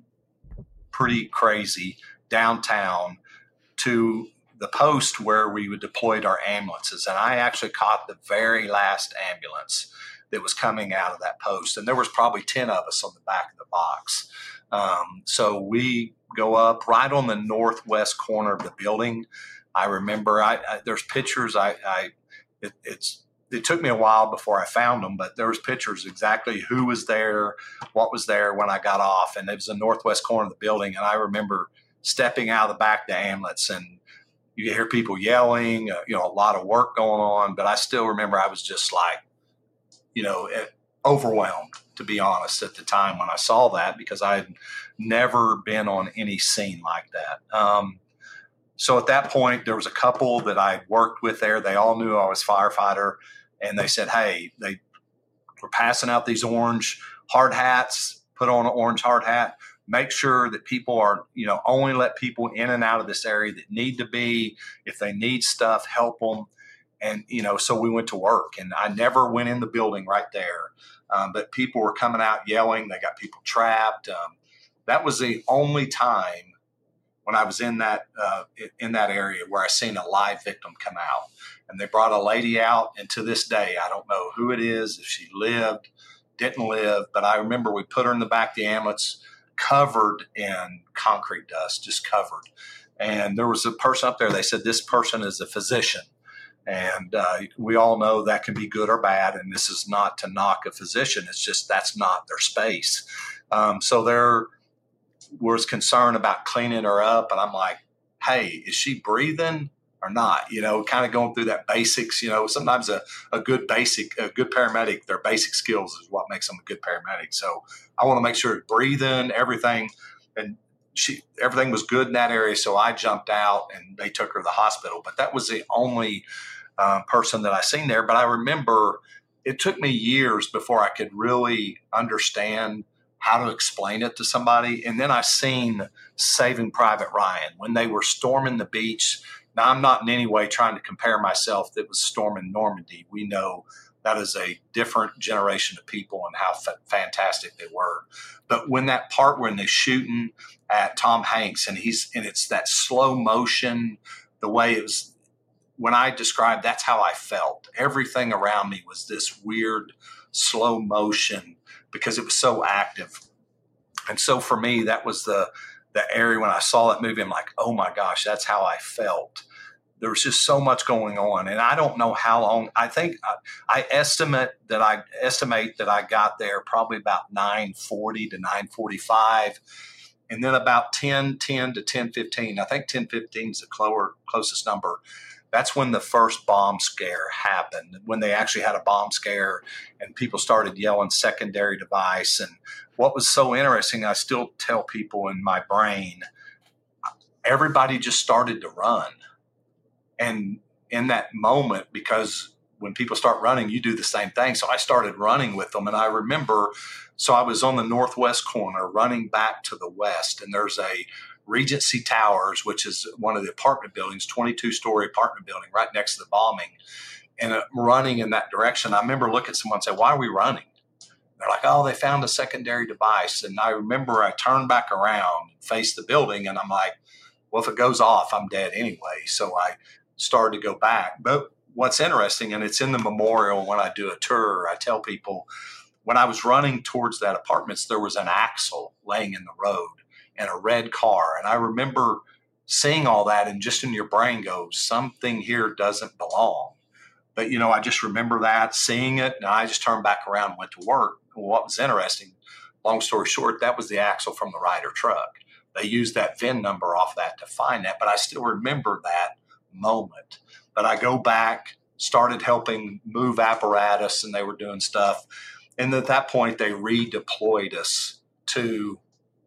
Speaker 2: pretty crazy downtown to the post where we would deployed our ambulances. And I actually caught the very last ambulance that was coming out of that post. And there was probably ten of us on the back of the box. Um, so we go up right on the northwest corner of the building. I remember I, I there's pictures. I, I it, it's, It took me a while before I found them, but there was pictures exactly who was there, what was there when I got off. And it was the northwest corner of the building. And I remember stepping out of the back of the ambulance, and you hear people yelling, uh, you know, a lot of work going on. But I still remember I was just like, you know, it, overwhelmed, to be honest, at the time when I saw that, because I had never been on any scene like that. Um, So at that point, there was a couple that I worked with there. They all knew I was a firefighter, and they said, hey, they were passing out these orange hard hats, put on an orange hard hat, make sure that people are, you know, only let people in and out of this area that need to be. If they need stuff, help them. And, you know, so we went to work, and I never went in the building right there. Um, but people were coming out yelling. They got people trapped. Um, that was the only time when I was in that uh, in that area where I seen a live victim come out. And they brought a lady out, and to this day, I don't know who it is, if she lived, didn't live, but I remember we put her in the back of the ambulance, covered in concrete dust, just covered. And there was a person up there, they said, this person is a physician. And uh, we all know that can be good or bad, and this is not to knock a physician, it's just that's not their space. Um, so they're was concerned about cleaning her up. And I'm like, hey, is she breathing or not? You know, kind of going through that basics, you know, sometimes a, a good basic, a good paramedic, their basic skills is what makes them a good paramedic. So I want to make sure breathing, everything. And she, everything was good in that area. So I jumped out and they took her to the hospital, but that was the only uh, person that I seen there. But I remember it took me years before I could really understand how to explain it to somebody. And then I seen Saving Private Ryan when they were storming the beach. Now, I'm not in any way trying to compare myself that was storming Normandy. We know that is a different generation of people and how f- fantastic they were. But when that part when they're shooting at Tom Hanks and he's, and it's that slow motion, the way it was, when I described, that's how I felt. Everything around me was this weird slow motion, because it was so active. And so for me, that was the the area when I saw that movie, I'm like, oh my gosh, that's how I felt. There was just so much going on. And I don't know how long, I think I, I estimate that I estimate that I got there probably about nine forty to nine forty-five. And then about ten ten to ten fifteen, I think ten fifteen is the closer, closest number. That's when the first bomb scare happened, when they actually had a bomb scare and people started yelling secondary device. And what was so interesting, I still tell people in my brain, everybody just started to run. And in that moment, because when people start running, you do the same thing. So I started running with them. And I remember, so I was on the northwest corner running back to the west, and there's a Regency Towers, which is one of the apartment buildings, twenty-two story apartment building right next to the bombing, and uh, running in that direction. I remember looking at someone and say, why are we running? They're like, oh, they found a secondary device. And I remember I turned back around and faced the building, and I'm like, well, if it goes off, I'm dead anyway. So I started to go back. But what's interesting, and it's in the memorial when I do a tour, I tell people, when I was running towards that apartments, there was an axle laying in the road and a red car. And I remember seeing all that, and just in your brain goes, something here doesn't belong. But, you know, I just remember that, seeing it, and I just turned back around and went to work. What was interesting, long story short, that was the axle from the Ryder truck. They used that V I N number off that to find that, but I still remember that moment. But I go back, started helping move apparatus, and they were doing stuff. And at that point, they redeployed us to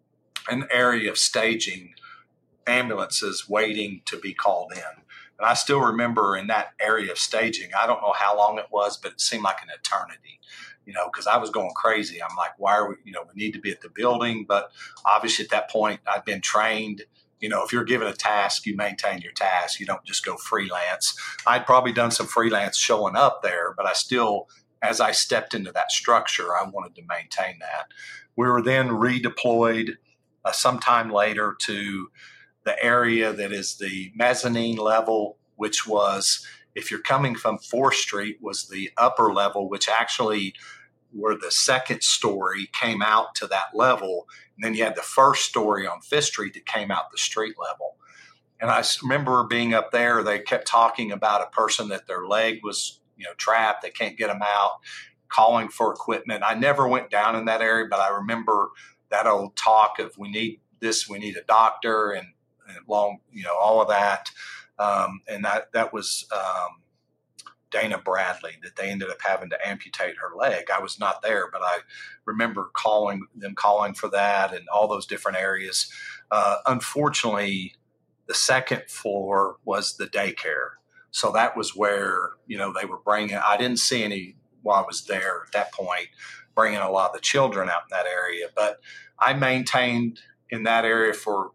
Speaker 2: an area of staging, ambulances waiting to be called in. And I still remember in that area of staging, I don't know how long it was, but it seemed like an eternity, you know, because I was going crazy. I'm like, why are we, you know, we need to be at the building. But obviously at that point, I'd been trained. You know, if you're given a task, you maintain your task. You don't just go freelance. I'd probably done some freelance showing up there, but I still, as I stepped into that structure, I wanted to maintain that. We were then redeployed uh, sometime later to the area that is the mezzanine level, which was, if you're coming from fourth Street, was the upper level, which actually where the second story came out to that level. And then you had the first story on Fifth Street that came out the street level. And I remember being up there, they kept talking about a person that their leg was, you know, trapped. They can't get them out, calling for equipment. I never went down in that area, but I remember that old talk of we need this, we need a doctor, and, and long, you know, all of that. Um, and that, that was um, Dana Bradley, that they ended up having to amputate her leg. I was not there, but I remember calling them calling for that and all those different areas. Uh, unfortunately, the second floor was the daycare. So that was where, you know, they were bringing, I didn't see any while I was there at that point, bringing a lot of the children out in that area. But I maintained in that area for,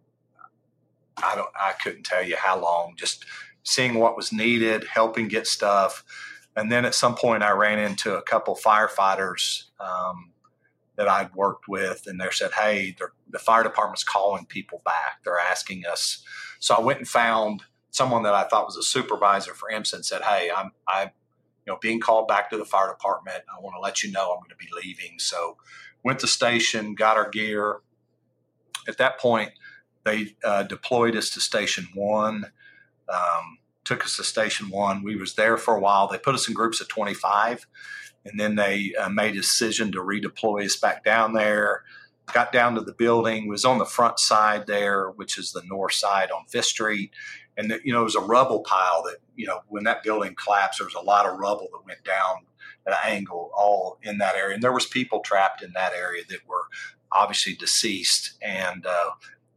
Speaker 2: I don't, I couldn't tell you how long, just seeing what was needed, helping get stuff. And then at some point I ran into a couple firefighters um, that I'd worked with, and they said, hey, the fire department's calling people back. They're asking us. So I went and found someone that I thought was a supervisor for IMSA and said, hey, I'm, I'm, you know, being called back to the fire department. I want to let you know I'm going to be leaving. So went to station, got our gear. At that point, they uh, deployed us to station one, um, took us to station one. We was there for a while. They put us in groups of twenty-five, and then they uh, made a decision to redeploy us back down there. Got down to the building, was on the front side there, which is the north side on Fifth Street. And, the, you know, it was a rubble pile that, you know, when that building collapsed, there was a lot of rubble that went down at an angle all in that area. And there was people trapped in that area that were obviously deceased. And uh,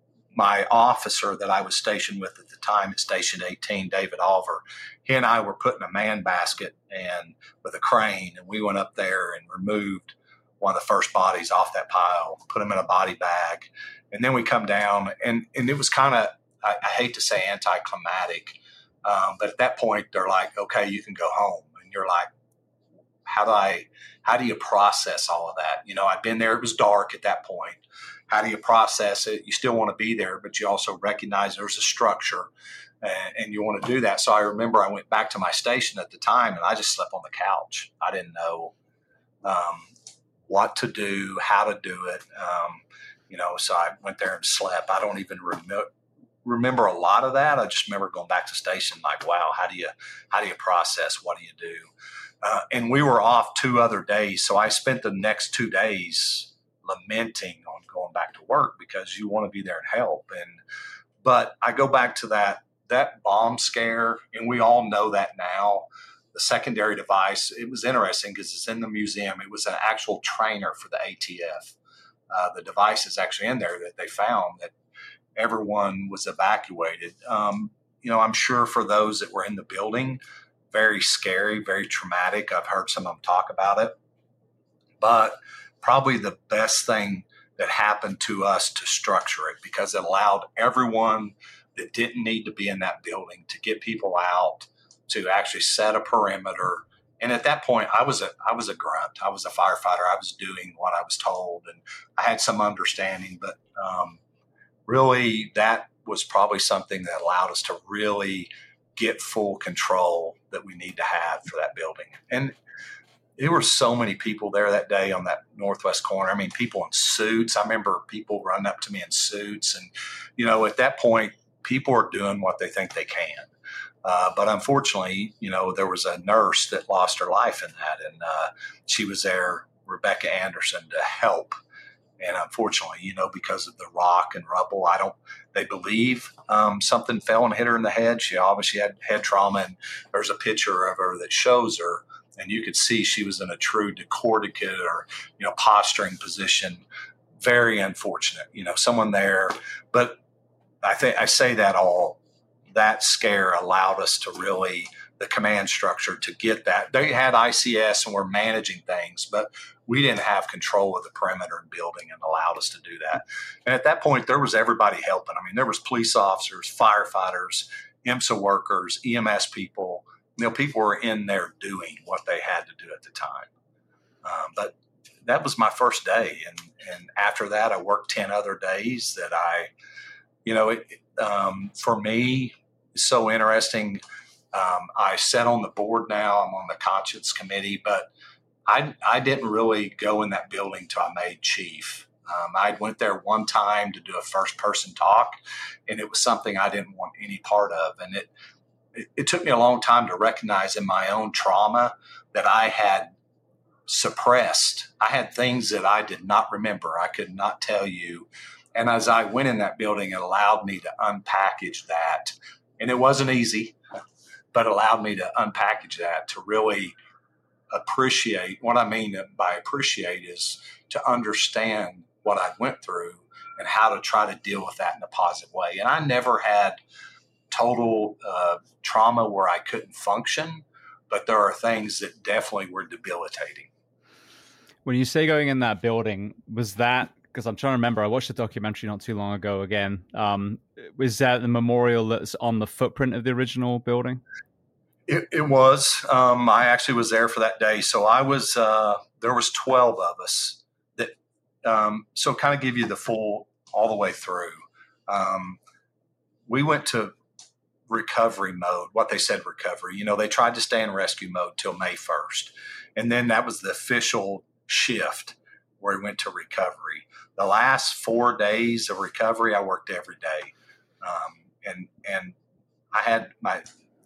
Speaker 2: my officer that I was stationed with at the time at Station eighteen, David Oliver, he and I were put in a man basket and with a crane, and we went up there and removed one of the first bodies off that pile, put them in a body bag. And then we come down, and, and it was kind of, I, I hate to say anticlimactic, um, but at that point they're like, okay, you can go home. And you're like, how do I, how do you process all of that? You know, I'd been there. It was dark at that point. How do you process it? You still want to be there, but you also recognize there's a structure and, and you want to do that. So I remember I went back to my station at the time and I just slept on the couch. I didn't know um, what to do, how to do it. Um, you know, so I went there and slept. I don't even remember. remember a lot of that. I just remember going back to station like, wow, how do you, how do you process? What do you do? Uh, and we were off two other days. So I spent the next two days lamenting on going back to work because you want to be there and help. And, but I go back to that, that bomb scare, and we all know that now. The secondary device, it was interesting because it's in the museum. It was an actual trainer for the A T F. Uh, the device is actually in there that they found that everyone was evacuated. Um, you know, I'm sure for those that were in the building, very scary, very traumatic. I've heard some of them talk about it. But probably the best thing that happened to us to structure it, because it allowed everyone that didn't need to be in that building to get people out, to actually set a perimeter. And at that point, I was a I was a grunt. I was a firefighter. I was doing what I was told, and I had some understanding. But um, really, that was probably something that allowed us to really get full control that we need to have for that building. And there were so many people there that day on that northwest corner. I mean, people in suits. I remember people running up to me in suits. And, you know, at that point, people are doing what they think they can. Uh, but unfortunately, you know, there was a nurse that lost her life in that. And uh, she was there, Rebecca Anderson, to help. And unfortunately, you know, because of the rock and rubble, I don't, they believe um, something fell and hit her in the head. She obviously had head trauma. And there's a picture of her that shows her. And you could see she was in a true decordicate or, you know, posturing position. Very unfortunate, you know, someone there. But I think I say that all, that scare allowed us to really, the command structure to get that. They had I C S and were managing things, but we didn't have control of the perimeter and building, and allowed us to do that. And at that point, there was everybody helping. I mean, there was police officers, firefighters, IMSA workers, E M S people. You know, people were in there doing what they had to do at the time. Um, but that was my first day. And, and after that, I worked ten other days that I, you know, it, um, for me, it's so interesting. Um, I sat on the board now. I'm on the conscience committee, but I, I didn't really go in that building till I made chief. Um, I went there one time to do a first person talk, and it was something I didn't want any part of. And it, It, it took me a long time to recognize in my own trauma that I had suppressed. I had things that I did not remember. I could not tell you. And as I went in that building, it allowed me to unpackage that. And it wasn't easy, but allowed me to unpackage that, to really appreciate. What I mean by appreciate is to understand what I went through and how to try to deal with that in a positive way. And I never had total uh, trauma where I couldn't function, but there are things that definitely were debilitating.
Speaker 1: When you say going in that building, was that, because I'm trying to remember, I watched the documentary not too long ago again, um, was that the memorial that's on the footprint of the original building?
Speaker 2: It, it was. Um, I actually was there for that day. So I was, uh, there was twelve of us that, um, so kind of give you the full, all the way through. Um, we went to recovery mode, what they said recovery. You know, they tried to stay in rescue mode till May first. And then that was the official shift where we went to recovery. The last four days of recovery, I worked every day. Um, and, and I had my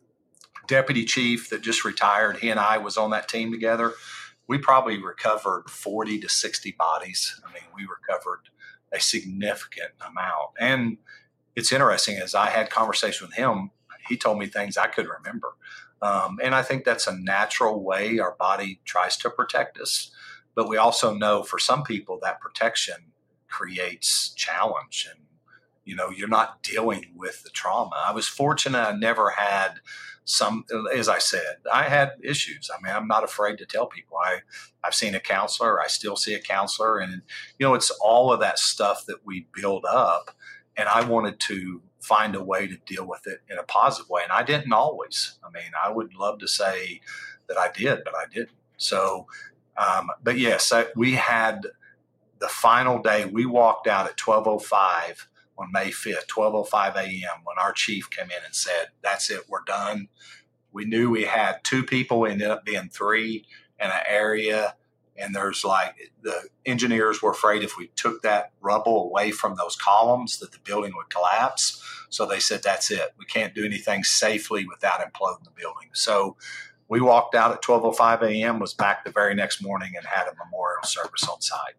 Speaker 2: deputy chief that just retired. He and I was on that team together. We probably recovered forty to sixty bodies. I mean, we recovered a significant amount. And it's interesting, as I had conversation with him, he told me things I couldn't remember. Um, and I think that's a natural way our body tries to protect us. But we also know for some people that protection creates challenge, and, you know, you're not dealing with the trauma. I was fortunate. I never had some, as I said, I had issues. I mean, I'm not afraid to tell people. I, I've seen a counselor. I still see a counselor. And, you know, it's all of that stuff that we build up. And I wanted to find a way to deal with it in a positive way. And I didn't always. I mean, I would love to say that I did, but I didn't. So, um, but yes, I, we had the final day. We walked out at twelve oh five on May fifth, twelve oh five a.m. when our chief came in and said, that's it, we're done. We knew we had two people, ended up being three in an area. And there's like, the engineers were afraid if we took that rubble away from those columns that the building would collapse. So they said, that's it. We can't do anything safely without imploding the building. So we walked out at twelve oh five a.m., was back the very next morning and had a memorial service on site.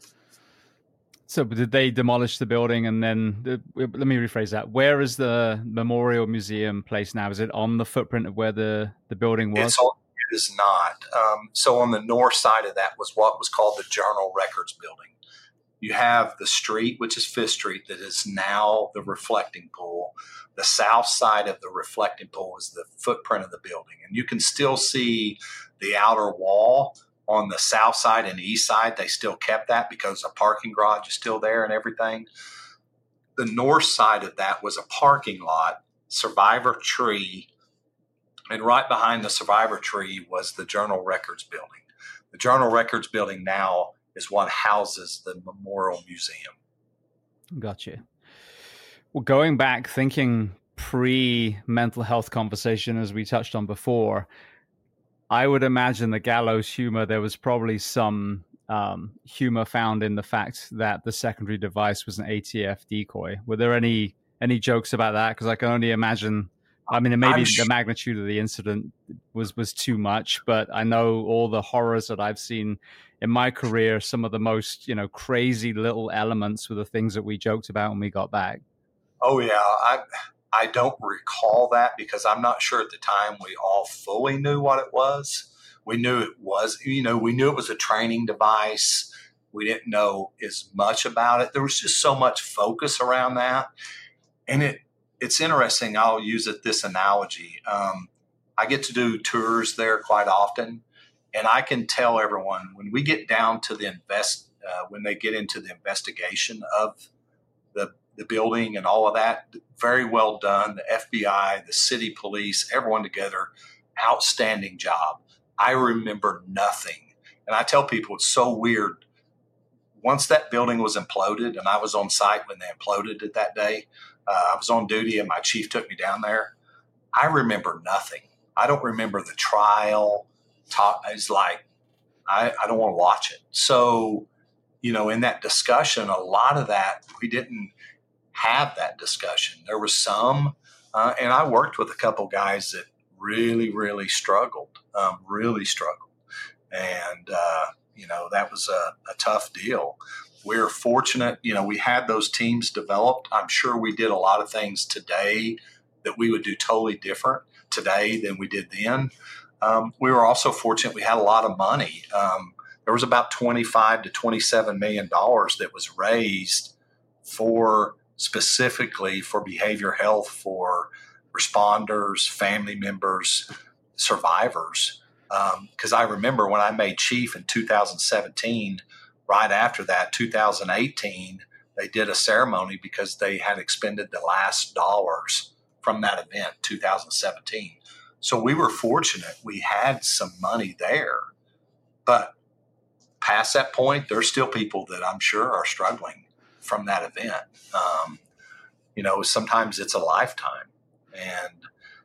Speaker 1: So did they demolish the building and then, the, let me rephrase that. Where is the Memorial Museum placed now? Is it on the footprint of where the, the building was?
Speaker 2: It's on, it is not. Um, so on the north side of that was what was called the Journal Records Building. You have the street, which is Fifth Street, that is now the reflecting pool. The south side of the reflecting pool is the footprint of the building. And you can still see the outer wall, On the south side and east side, they still kept that because the parking garage is still there and everything. The north side of that was a parking lot, Survivor Tree, and right behind the Survivor Tree was the Journal Records building. The Journal Records building now is what houses the Memorial Museum.
Speaker 1: Gotcha. Well, going back, thinking pre-mental health conversation, as we touched on before, I would imagine the gallows humor, there was probably some um, humor found in the fact that the secondary device was an A T F decoy. Were there any any jokes about that? Because I can only imagine, I mean, maybe sh- the magnitude of the incident was, was too much, but I know all the horrors that I've seen in my career, some of the most, you know, crazy little elements were the things that we joked about when we got back.
Speaker 2: Oh, yeah. I I don't recall that because I'm not sure at the time we all fully knew what it was. We knew it was, you know, we knew it was a training device. We didn't know as much about it. There was just so much focus around that. And it it's interesting. I'll use it this analogy. Um, I get to do tours there quite often. And I can tell everyone when we get down to the invest, uh, when they get into the investigation of the the building and all of that, very well done. The F B I, the city police, everyone together, outstanding job. I remember nothing. And I tell people it's so weird. Once that building was imploded, and I was on site when they imploded it that day, uh, I was on duty and my chief took me down there. I remember nothing. I don't remember the trial. Talk, it's like, I, I don't want to watch it. So, you know, in that discussion, a lot of that, we didn't have that discussion. There was some, uh, and I worked with a couple guys that really, really struggled, um, really struggled. And, uh, you know, that was a, a tough deal. We're fortunate, you know, we had those teams developed. I'm sure we did a lot of things today that we would do totally different today than we did then. Um, we were also fortunate. We had a lot of money. Um, there was about twenty-five to twenty-seven million dollars that was raised for specifically for behavior health for responders, family members, survivors. Because um, I remember when I made chief in two thousand seventeen, right after that, two thousand eighteen, they did a ceremony because they had expended the last dollars from that event, two thousand seventeen. So we were fortunate. We had some money there. But past that point, there's still people that I'm sure are struggling from that event. Um, you know, sometimes it's a lifetime. And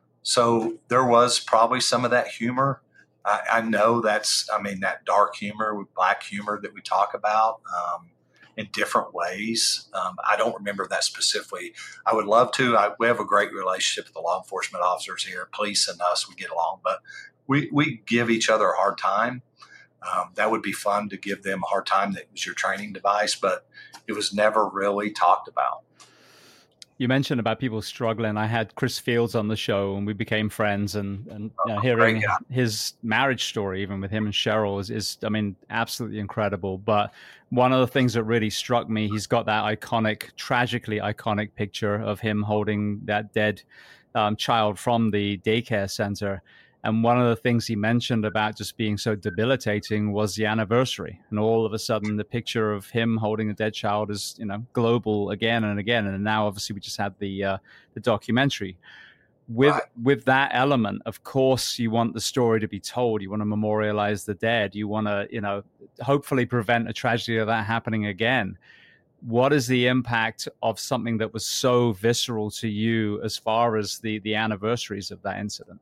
Speaker 2: so there was probably some of that humor. I, I know that's, I mean, that dark humor, black humor that we talk about um, in different ways. Um, I don't remember that specifically. I would love to. I, we have a great relationship with the law enforcement officers here, police and us, we get along, but we, we give each other a hard time. Um, that would be fun to give them a hard time that was your training device, but it was never really talked about.
Speaker 1: You mentioned about people struggling. I had Chris Fields on the show and we became friends, and, and you know,
Speaker 2: Oh,
Speaker 1: hearing
Speaker 2: great, yeah.
Speaker 1: his marriage story, even with him and Cheryl, is, is, I mean, absolutely incredible. But one of the things that really struck me, he's got that iconic, tragically iconic picture of him holding that dead um, child from the daycare center. And one of the things he mentioned about just being so debilitating was the anniversary. And all of a sudden, the picture of him holding a dead child is, you know, global again and again. And now, obviously, we just had the uh, the documentary. With
Speaker 2: Right.
Speaker 1: with that element, of course, you want the story to be told. You want to memorialize the dead. You want to, you know, hopefully prevent a tragedy of that happening again. What is the impact of something that was so visceral to you as far as the the anniversaries of that incident?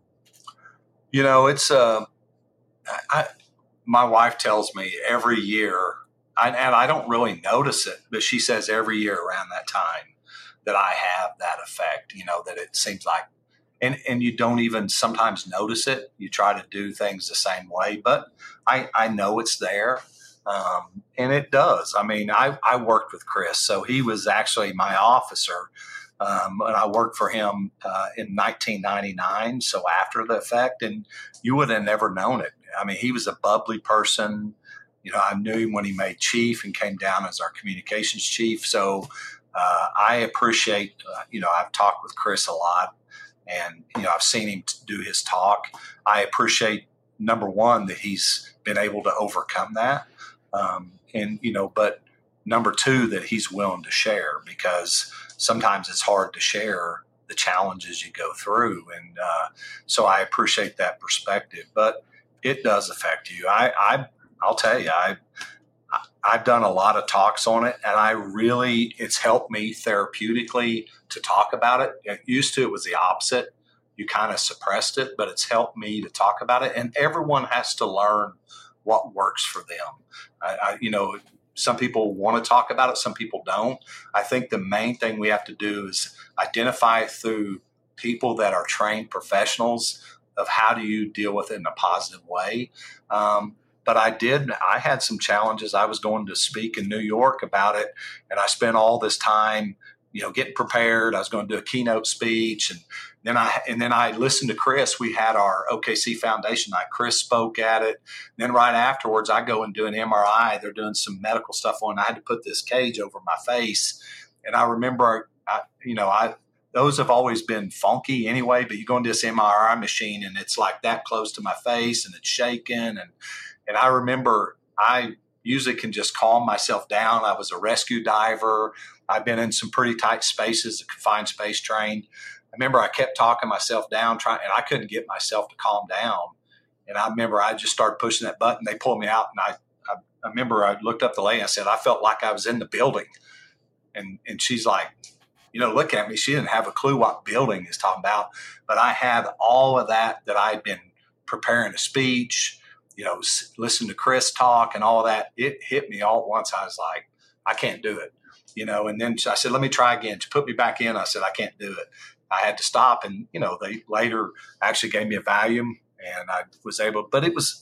Speaker 2: You know, it's uh, I, my wife tells me every year, I, and I don't really notice it, but she says every year around that time that I have that effect, you know, that it seems like, and, and you don't even sometimes notice it. You try to do things the same way, but I, I know it's there. Um, and it does. I mean, I, I worked with Chris, so he was actually my officer. Um, and I worked for him uh, in nineteen ninety-nine, so after the effect, and you would have never known it. I mean, he was a bubbly person. You know, I knew him when he made chief and came down as our communications chief. So uh, I appreciate, uh, you know, I've talked with Chris a lot, and, you know, I've seen him do his talk. I appreciate number one, that he's been able to overcome that. Um, and, you know, but number two, that he's willing to share, because sometimes it's hard to share the challenges you go through. And uh, so I appreciate that perspective, but it does affect you. I, I I'll tell you, I, I've done a lot of talks on it, and I really, it's helped me therapeutically to talk about it. It used to, it was the opposite. You kind of suppressed it, but it's helped me to talk about it. And everyone has to learn what works for them. I, I, you know, some people want to talk about it, some people don't. I think the main thing we have to do is identify it through people that are trained professionals of how do you deal with it in a positive way. Um, but I did, I had some challenges. I was going to speak in New York about it, and I spent all this time, you know, getting prepared. I was going to do a keynote speech, and then I and then I listened to Chris. We had our O K C Foundation night. Chris spoke at it. Then right afterwards, I go and do an M R I. They're doing some medical stuff on. I had to put this cage over my face, and I remember, I, you know, I those have always been funky anyway. But you go into this M R I machine, and it's like that close to my face, and it's shaking, and and I remember I usually can just calm myself down. I was a rescue diver. I've been in some pretty tight spaces, a confined space trained. I remember I kept talking myself down, trying, and I couldn't get myself to calm down. And I remember I just started pushing that button. They pulled me out, and I, I, I remember I looked up the lady. And I said, I felt like I was in the building. And and she's like, you know, look at me. She didn't have a clue what building is talking about. But I had all of that that I'd been preparing a speech, you know, listen to Chris talk and all of that. It hit me all at once. I was like, I can't do it. You know, and then I said, let me try again. She put me back in. I said, I can't do it. I had to stop. And, you know, they later actually gave me a Valium, and I was able, but it was,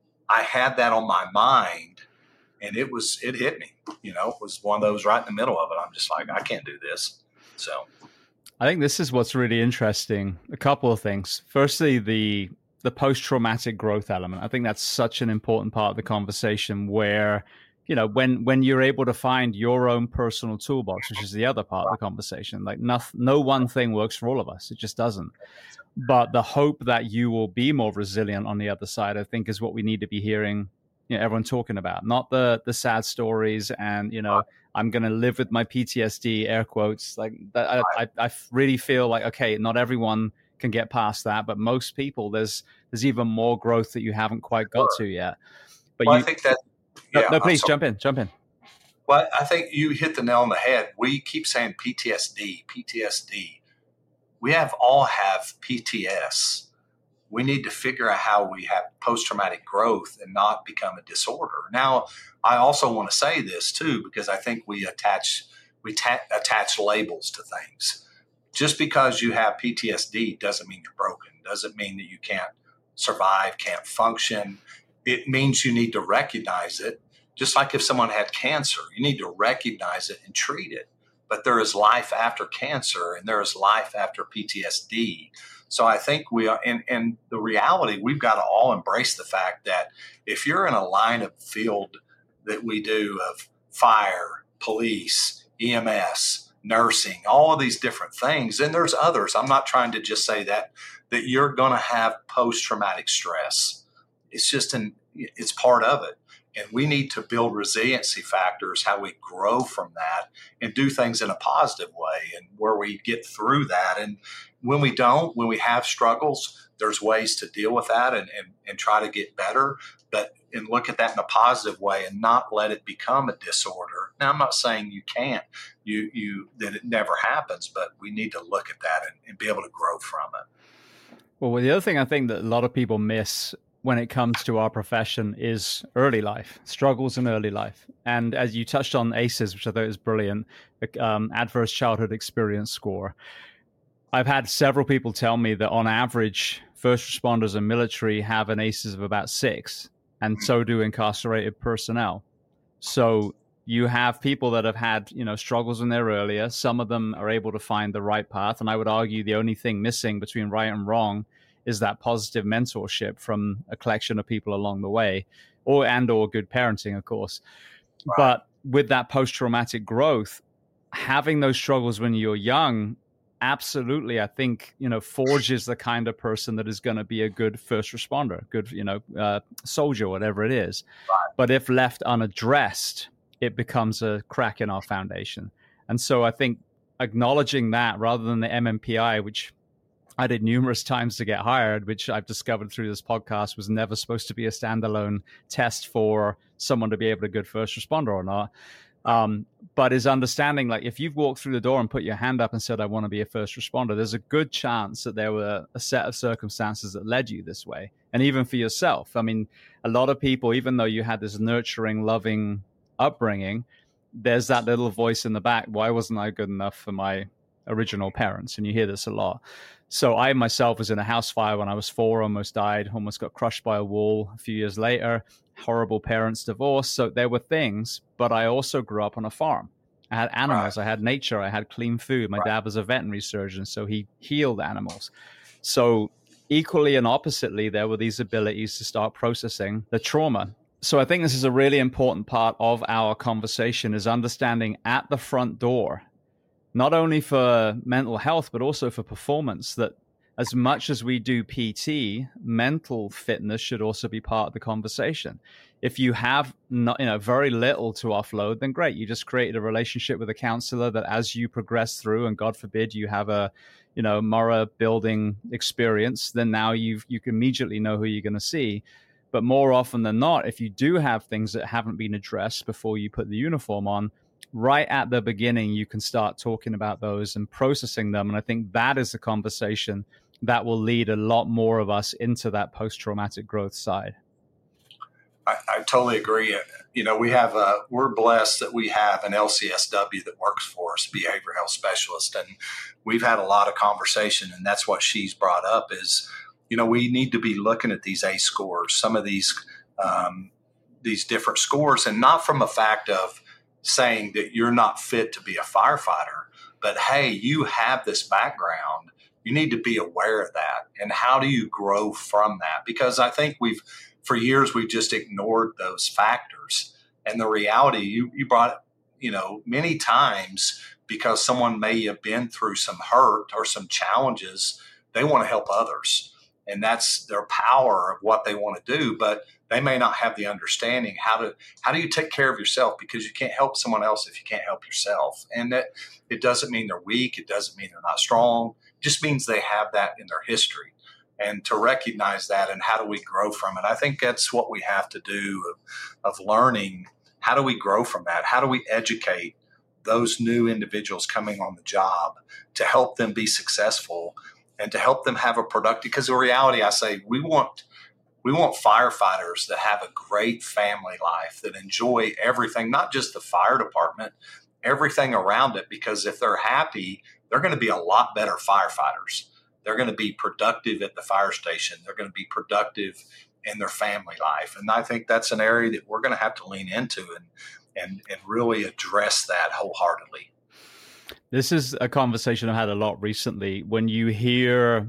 Speaker 2: I had that on my mind, and it was, it hit me, you know, it was one of those right in the middle of it. I'm just like, I can't do this. So
Speaker 1: I think this is what's really interesting. A couple of things. Firstly, the, the post-traumatic growth element. I think that's such an important part of the conversation where, you know, when, when you're able to find your own personal toolbox, which is the other part of the conversation, like no, no one thing works for all of us. It just doesn't. But the hope that you will be more resilient on the other side, I think, is what we need to be hearing, you know, everyone talking about, not the, the sad stories and, you know, I'm going to live with my P T S D, air quotes, like that. I, I, I really feel like, okay, not everyone can get past that, but most people, there's, there's even more growth that you haven't quite got to yet. But
Speaker 2: well,
Speaker 1: you,
Speaker 2: I think that,
Speaker 1: No,
Speaker 2: yeah,
Speaker 1: no please jump in, jump in.
Speaker 2: Well, I think you hit the nail on the head. We keep saying P T S D, P T S D. We have all have P T S. We need to figure out how we have post-traumatic growth and not become a disorder. Now, I also want to say this too, because I think we attach we ta- attach labels to things. Just because you have P T S D doesn't mean you're broken. Doesn't mean that you can't survive, can't function. It means you need to recognize it. Just like if someone had cancer, you need to recognize it and treat it. But there is life after cancer, and there is life after P T S D. So I think we are, and, and the reality, we've got to all embrace the fact that if you're in a line of field that we do of fire, police, E M S, nursing, all of these different things, and there's others. I'm not trying to just say that, that you're going to have post-traumatic stress. It's just an, it's part of it. And we need to build resiliency factors, how we grow from that and do things in a positive way and where we get through that. And when we don't, when we have struggles, there's ways to deal with that and, and, and try to get better, but and look at that in a positive way and not let it become a disorder. Now, I'm not saying you can't, you, you, that it never happens, but we need to look at that and, and be able to grow from it.
Speaker 1: Well, the other thing I think that a lot of people miss when it comes to our profession is early life, struggles in early life. And as you touched on A C Es, which I thought was brilliant, um, Adverse Childhood Experience Score. I've had several people tell me that on average, first responders and military have an A C Es of about six, and so do incarcerated personnel. So you have people that have had, you know, struggles in there earlier. Some of them are able to find the right path. And I would argue the only thing missing between right and wrong is that positive mentorship from a collection of people along the way, or and or good parenting, of course. Right. But with that post-traumatic growth, having those struggles when you're young, absolutely, I think, you know, forges the kind of person that is going to be a good first responder, good, you know, uh, soldier, whatever it is.
Speaker 2: Right.
Speaker 1: But if left unaddressed, it becomes a crack in our foundation. And so I think acknowledging that rather than the M M P I, which I did numerous times to get hired, which I've discovered through this podcast was never supposed to be a standalone test for someone to be able to be a good first responder or not. Um, but is understanding, like, if you've walked through the door and put your hand up and said, I want to be a first responder, there's a good chance that there were a set of circumstances that led you this way. And even for yourself, I mean, a lot of people, even though you had this nurturing, loving upbringing, there's that little voice in the back. Why wasn't I good enough for my original parents? And you hear this a lot. So I myself was in a house fire when I was four, almost died, almost got crushed by a wall a few years later, horrible parents, divorce. So there were things, but I also grew up on a farm. I had animals, right. I had nature, I had clean food. My right. dad was a veterinary surgeon, so he healed animals. So equally and oppositely, there were these abilities to start processing the trauma. So I think this is a really important part of our conversation, is understanding at the front door, not only for mental health, but also for performance, that as much as we do P T, mental fitness should also be part of the conversation. If you have not, you know, very little to offload, then great. You just created a relationship with a counselor that as you progress through, and God forbid you have a, you know, Mara building experience, then now you've, you can immediately know who you're going to see. But more often than not, if you do have things that haven't been addressed before you put the uniform on, right at the beginning, you can start talking about those and processing them. And I think that is the conversation that will lead a lot more of us into that post-traumatic growth side.
Speaker 2: I, I totally agree. You know, we have a, we're blessed that we have an L C S W that works for us, behavioral health specialist. And we've had a lot of conversation, and that's what she's brought up is, you know, we need to be looking at these A scores, some of these, um, these different scores, and not from a fact of saying that you're not fit to be a firefighter, but hey, you have this background. You need to be aware of that. And how do you grow from that? Because I think we've, for years, we've just ignored those factors. And the reality, you, you brought, you know, many times, because someone may have been through some hurt or some challenges, they want to help others. And that's their power of what they want to do. But they may not have the understanding how to, how do you take care of yourself, because you can't help someone else if you can't help yourself. And that it doesn't mean they're weak. It doesn't mean they're not strong. It just means they have that in their history. And to recognize that, and how do we grow from it? I think that's what we have to do of, of learning. How do we grow from that? How do we educate those new individuals coming on the job to help them be successful and to help them have a productive, because the reality, I say, we want, we want firefighters that have a great family life, that enjoy everything, not just the fire department, everything around it, because if they're happy, they're going to be a lot better firefighters. They're going to be productive at the fire station. They're going to be productive in their family life. And I think that's an area that we're going to have to lean into and, and, and really address that wholeheartedly.
Speaker 1: This is a conversation I've had a lot recently. When you hear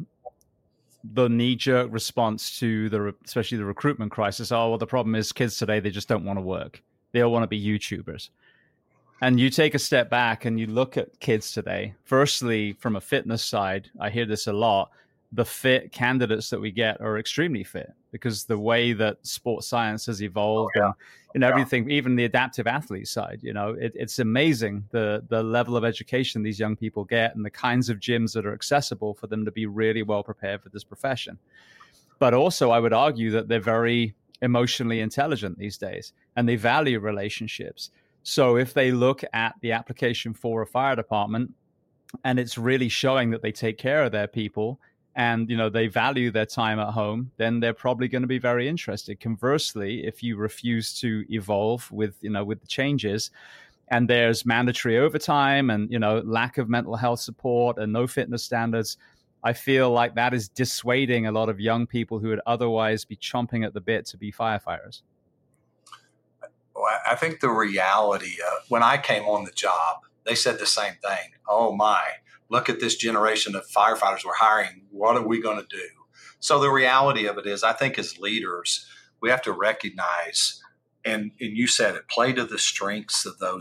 Speaker 1: the knee-jerk response to the, especially the recruitment crisis, oh, well, the problem is kids today, they just don't want to work. They all want to be YouTubers. And you take a step back and you look at kids today. Firstly, from a fitness side, I hear this a lot. The fit candidates that we get are extremely fit, because the way that sports science has evolved, oh, yeah. and you know, everything, yeah. even the adaptive athlete side, you know, it, it's amazing the the level of education these young people get and the kinds of gyms that are accessible for them to be really well prepared for this profession. But also, I would argue that they're very emotionally intelligent these days, and they value relationships. So if they look at the application for a fire department and it's really showing that they take care of their people and, you know, they value their time at home, then they're probably going to be very interested. Conversely, if you refuse to evolve with, you know, with the changes, and there's mandatory overtime and, you know, lack of mental health support and no fitness standards, I feel like that is dissuading a lot of young people who would otherwise be chomping at the bit to be firefighters.
Speaker 2: I think the reality, uh, when I came on the job, they said the same thing. Oh my, look at this generation of firefighters we're hiring. What are we going to do? So the reality of it is, I think as leaders, we have to recognize, and, and you said it, play to the strengths of those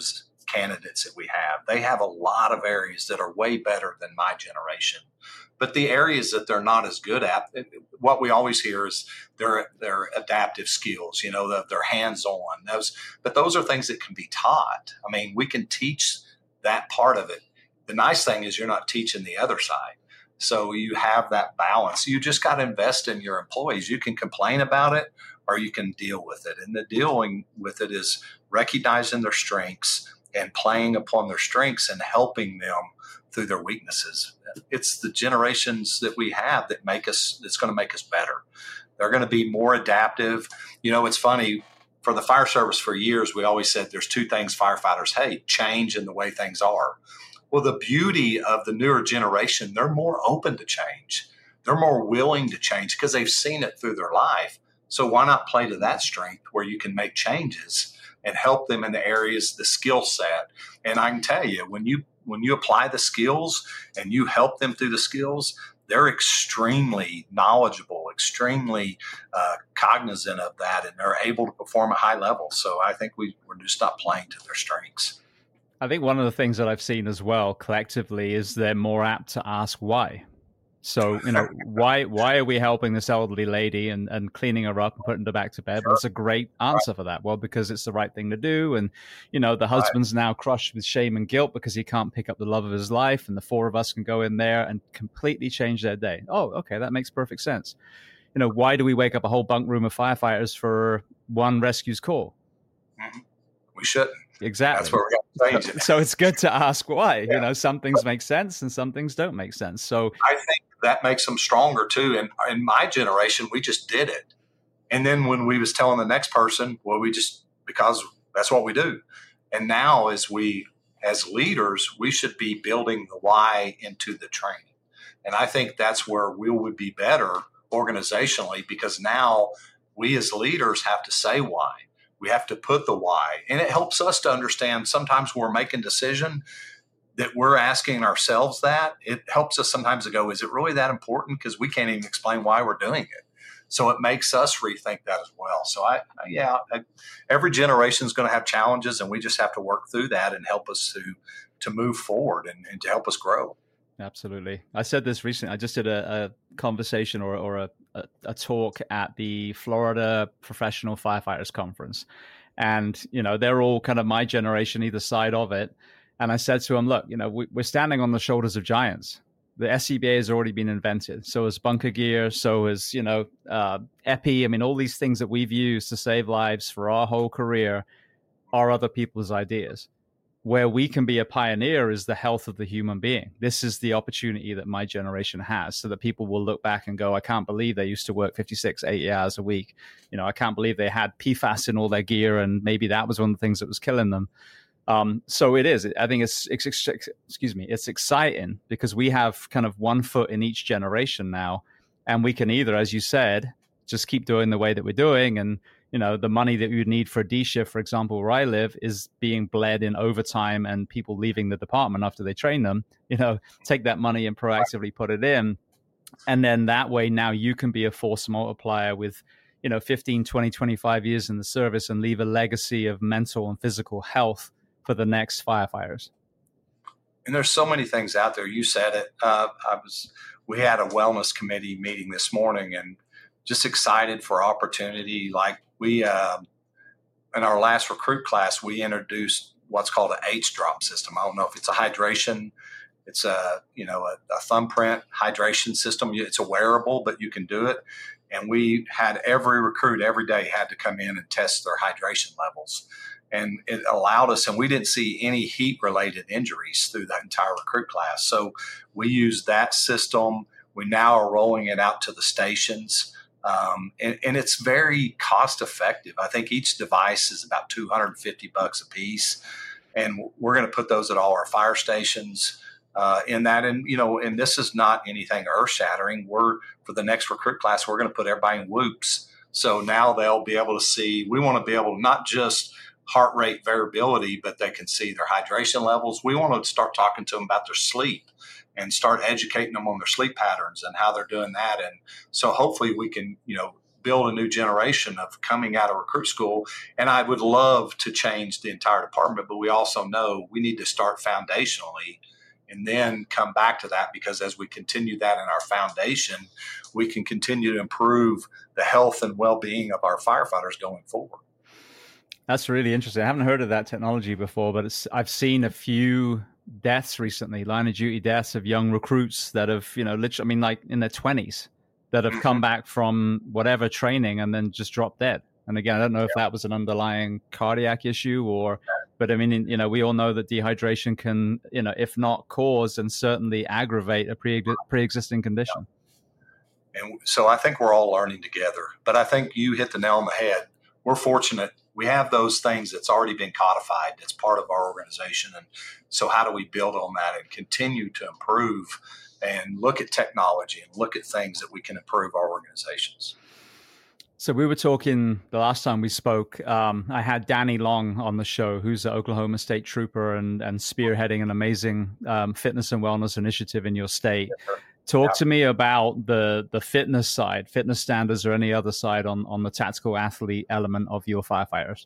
Speaker 2: candidates that we have. They have a lot of areas that are way better than my generation. But the areas that they're not as good at, what we always hear is their their adaptive skills, you know, the, their hands-on. Those, but those are things that can be taught. I mean, we can teach that part of it. The nice thing is you're not teaching the other side. So you have that balance. You just got to invest in your employees. You can complain about it or you can deal with it. And the dealing with it is recognizing their strengths and playing upon their strengths and helping them through their weaknesses. It's the generations that we have that make us, that's going to make us better. They're going to be more adaptive. You know, it's funny, for the fire service for years, we always said there's two things firefighters hate: change and the way things are. Well, the beauty of the newer generation, they're more open to change. They're more willing to change because they've seen it through their life. So why not play to that strength where you can make changes and help them in the areas, the skill set. And I can tell you, when you when you apply the skills and you help them through the skills, they're extremely knowledgeable, extremely uh, cognizant of that, and they're able to perform at high levels. So I think we, we're just not playing to their strengths.
Speaker 1: I think one of the things that I've seen as well collectively is they're more apt to ask why. So, you know, why why are we helping this elderly lady and, and cleaning her up and putting her back to bed? Sure. There's a great answer right. for that. Well, because it's the right thing to do. And, you know, the husband's right. now crushed with shame and guilt because he can't pick up the love of his life. And the four of us can go in there and completely change their day. Oh, okay, that makes perfect sense. You know, why do we wake up a whole bunk room of firefighters for one rescue's call?
Speaker 2: Mm-hmm. We shouldn't.
Speaker 1: Exactly.
Speaker 2: That's where we got to change it.
Speaker 1: So it's good to ask why. Yeah. You know, some things
Speaker 2: but,
Speaker 1: make sense and some things don't make sense. So
Speaker 2: I think that makes them stronger too. And in my generation, we just did it. And then when we was telling the next person, well, we just, because that's what we do. And now as we, as leaders, we should be building the why into the training. And I think that's where we would be better organizationally, because now we as leaders have to say why. We have to put the why. And it helps us to understand sometimes when we're making a decision that we're asking ourselves that. It helps us sometimes to go, is it really that important? Because we can't even explain why we're doing it. So it makes us rethink that as well. So I, I yeah, I, every generation is going to have challenges, and we just have to work through that and help us to to move forward and, and to help us grow.
Speaker 1: Absolutely. I said this recently. I just did a, a conversation or, or a, a, a talk at the Florida Professional Firefighters Conference. And, you know, they're all kind of my generation, either side of it. And I said to them, look, you know, we, we're standing on the shoulders of giants. The S C B A has already been invented. So is bunker gear. So is, you know, uh, EPI. I mean, all these things that we've used to save lives for our whole career are other people's ideas. Where we can be a pioneer is the health of the human being. This is the opportunity that my generation has, so that people will look back and go, I can't believe they used to work fifty-six, eighty hours a week. You know, I can't believe they had P FAS in all their gear, and maybe that was one of the things that was killing them. Um, so it is. I think it's, it's, excuse me, it's exciting because we have kind of one foot in each generation now, and we can either, as you said, just keep doing the way that we're doing, and you know, the money that you would need for a D shift, for example, where I live, is being bled in overtime and people leaving the department after they train them. You know, take that money and proactively put it in. And then that way, now you can be a force multiplier with, you know, fifteen, twenty, twenty-five years in the service and leave a legacy of mental and physical health for the next firefighters.
Speaker 2: And there's so many things out there. You said it. Uh, I was, we had a wellness committee meeting this morning, and just excited for opportunity. Like we, uh, in our last recruit class, we introduced what's called an H drop system. I don't know if it's a hydration. It's a, you know, a, a thumbprint hydration system. It's a wearable, but you can do it. And we had every recruit every day had to come in and test their hydration levels. And it allowed us, and we didn't see any heat related injuries through the entire recruit class. So we used that system. We now are rolling it out to the stations. Um, and, and it's very cost effective. I think each device is about two hundred fifty bucks a piece. And we're going to put those at all our fire stations uh, in that. And, you know, and this is not anything earth shattering. We're, for the next recruit class, we're going to put everybody in whoops. So now they'll be able to see, we want to be able to not just heart rate variability, but they can see their hydration levels. We want to start talking to them about their sleep and start educating them on their sleep patterns and how they're doing that. And so hopefully we can, you know, build a new generation of coming out of recruit school. And I would love to change the entire department, but we also know we need to start foundationally and then come back to that, because as we continue that in our foundation, we can continue to improve the health and well-being of our firefighters going forward. That's
Speaker 1: really interesting. I haven't heard of that technology before, but it's, I've seen a few deaths recently, line of duty deaths of young recruits that have, you know, literally, I mean, like in their twenties, that have come back from whatever training and then just dropped dead. And again, I don't know if that was an underlying cardiac issue or, but I mean, you know, we all know that dehydration can, you know, if not cause, and certainly aggravate a pre pre-existing condition.
Speaker 2: And so I think we're all learning together, but I think you hit the nail on the head. We're fortunate. We have those things that's already been codified. That's part of our organization. And so how do we build on that and continue to improve and look at technology and look at things that we can improve our organizations?
Speaker 1: So we were talking the last time we spoke. Um, I had Danny Long on the show, who's an Oklahoma State trooper and, and spearheading an amazing um, fitness and wellness initiative in your state. Yes, sir. Talk yeah. to me about the the fitness side, fitness standards, or any other side on, on the tactical athlete element of your firefighters.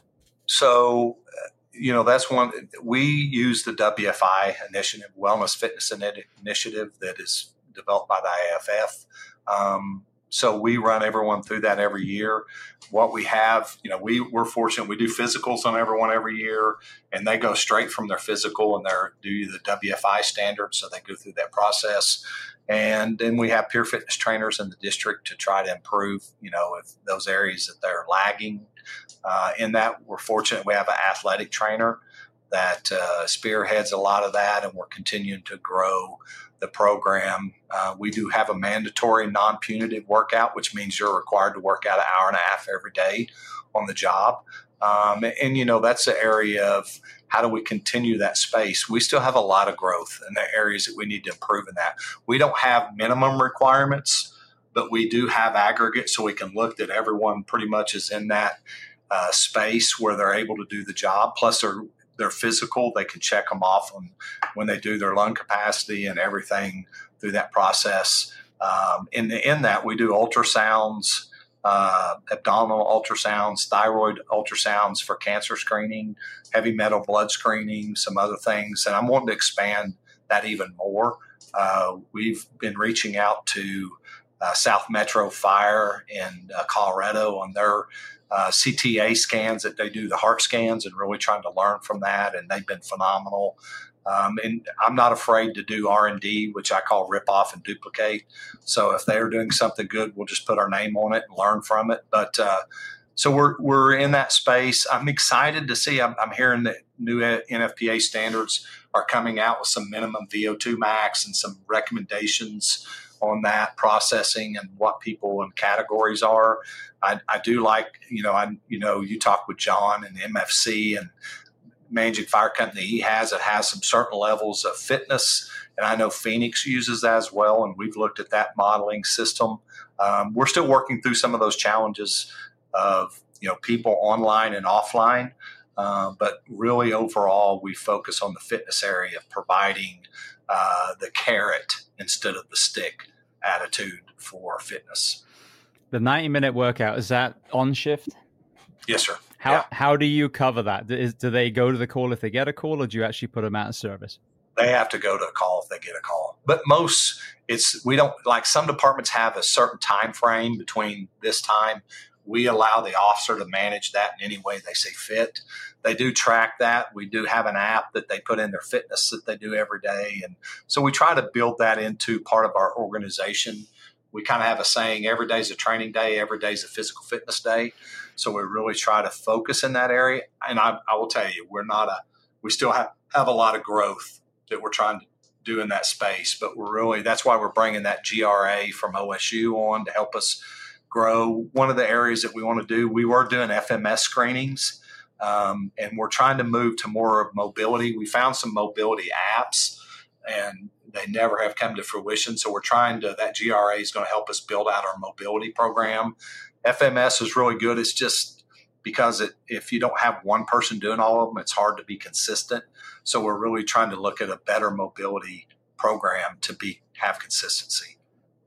Speaker 2: So, you know, that's one. We use the W F I initiative, Wellness Fitness Initiative, that is developed by the I A F F. Um, So we run everyone through that every year. What we have, you know, we, we're fortunate. We do physicals on everyone every year, and they go straight from their physical and they're do the W F I standards. So they go through that process. And then we have peer fitness trainers in the district to try to improve, you know, if those areas that they're lagging. Uh, in that, we're fortunate we have an athletic trainer that uh, spearheads a lot of that, and we're continuing to grow the program. Uh, we do have a mandatory non-punitive workout, which means you're required to work out an hour and a half every day on the job. Um, and, and, you know, that's the area of how do we continue that space? We still have a lot of growth in the areas that we need to improve in that. We don't have minimum requirements, but we do have aggregates, so we can look that everyone pretty much is in that uh, space where they're able to do the job. Plus, they're They're physical. They can check them off on when they do their lung capacity and everything through that process. Um, in the, in that, we do ultrasounds, uh, abdominal ultrasounds, thyroid ultrasounds for cancer screening, heavy metal blood screening, some other things. And I'm wanting to expand that even more. Uh, we've been reaching out to uh, South Metro Fire in uh, Colorado on their Uh, C T A scans that they do, the heart scans, and really trying to learn from that. And they've been phenomenal. Um, and I'm not afraid to do R and D, which I call rip off and duplicate. So if they're doing something good, we'll just put our name on it and learn from it. But uh, so we're we're in that space. I'm excited to see. I'm, I'm hearing that new N F P A standards are coming out with some minimum V O two max and some recommendations on that processing and what people and categories are. I, I do like, you know, I, you know, you talk with John and M F C and managing fire company he has, it has some certain levels of fitness. And I know Phoenix uses that as well. And we've looked at that modeling system. Um, we're still working through some of those challenges of, you know, people online and offline. Uh, but really overall, we focus on the fitness area of providing uh, the carrot instead of the stick attitude for fitness.
Speaker 1: The ninety minute workout, is that on shift?
Speaker 2: Yes, sir.
Speaker 1: How
Speaker 2: yeah.
Speaker 1: how do you cover that? Is, do they go to the call if they get a call, or do you actually put them out of service?
Speaker 2: They have to go to a call if they get a call. But most, it's, we don't, like some departments have a certain time frame between this time. We allow the officer to manage that in any way they see fit. They do track that. We do have an app that they put in their fitness that they do every day. And so we try to build that into part of our organization. We kind of have a saying, every day is a training day, every day is a physical fitness day. So we really try to focus in that area. And I, I will tell you, we're not a, we still have, have a lot of growth that we're trying to do in that space. But we're really, that's why we're bringing that G R A from O S U on to help us grow. One of the areas that we want to do, we were doing F M S screenings, um, and we're trying to move to more of mobility. We found some mobility apps, and they never have come to fruition. So we're trying to, that G R A is going to help us build out our mobility program. F M S is really good. It's just because it, if you don't have one person doing all of them, it's hard to be consistent. So we're really trying to look at a better mobility program to be have consistency.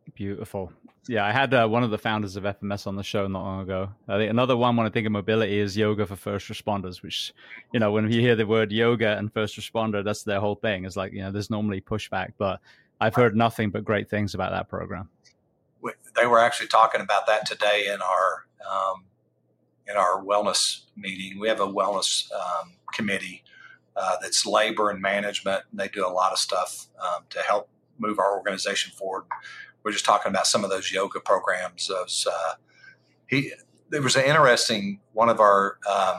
Speaker 1: Beautiful. Yeah, I had uh, one of the founders of F M S on the show not long ago. I think another one when I think of mobility is yoga for first responders, which, you know, when you hear the word yoga and first responder, that's their whole thing. It's like, you know, there's normally pushback, but I've heard nothing but great things about that program.
Speaker 2: They were actually talking about that today in our um, in our wellness meeting. We have a wellness um, committee uh, that's labor and management, and they do a lot of stuff um, to help move our organization forward. We're just talking about some of those yoga programs. Those uh, he there was an interesting one of our um,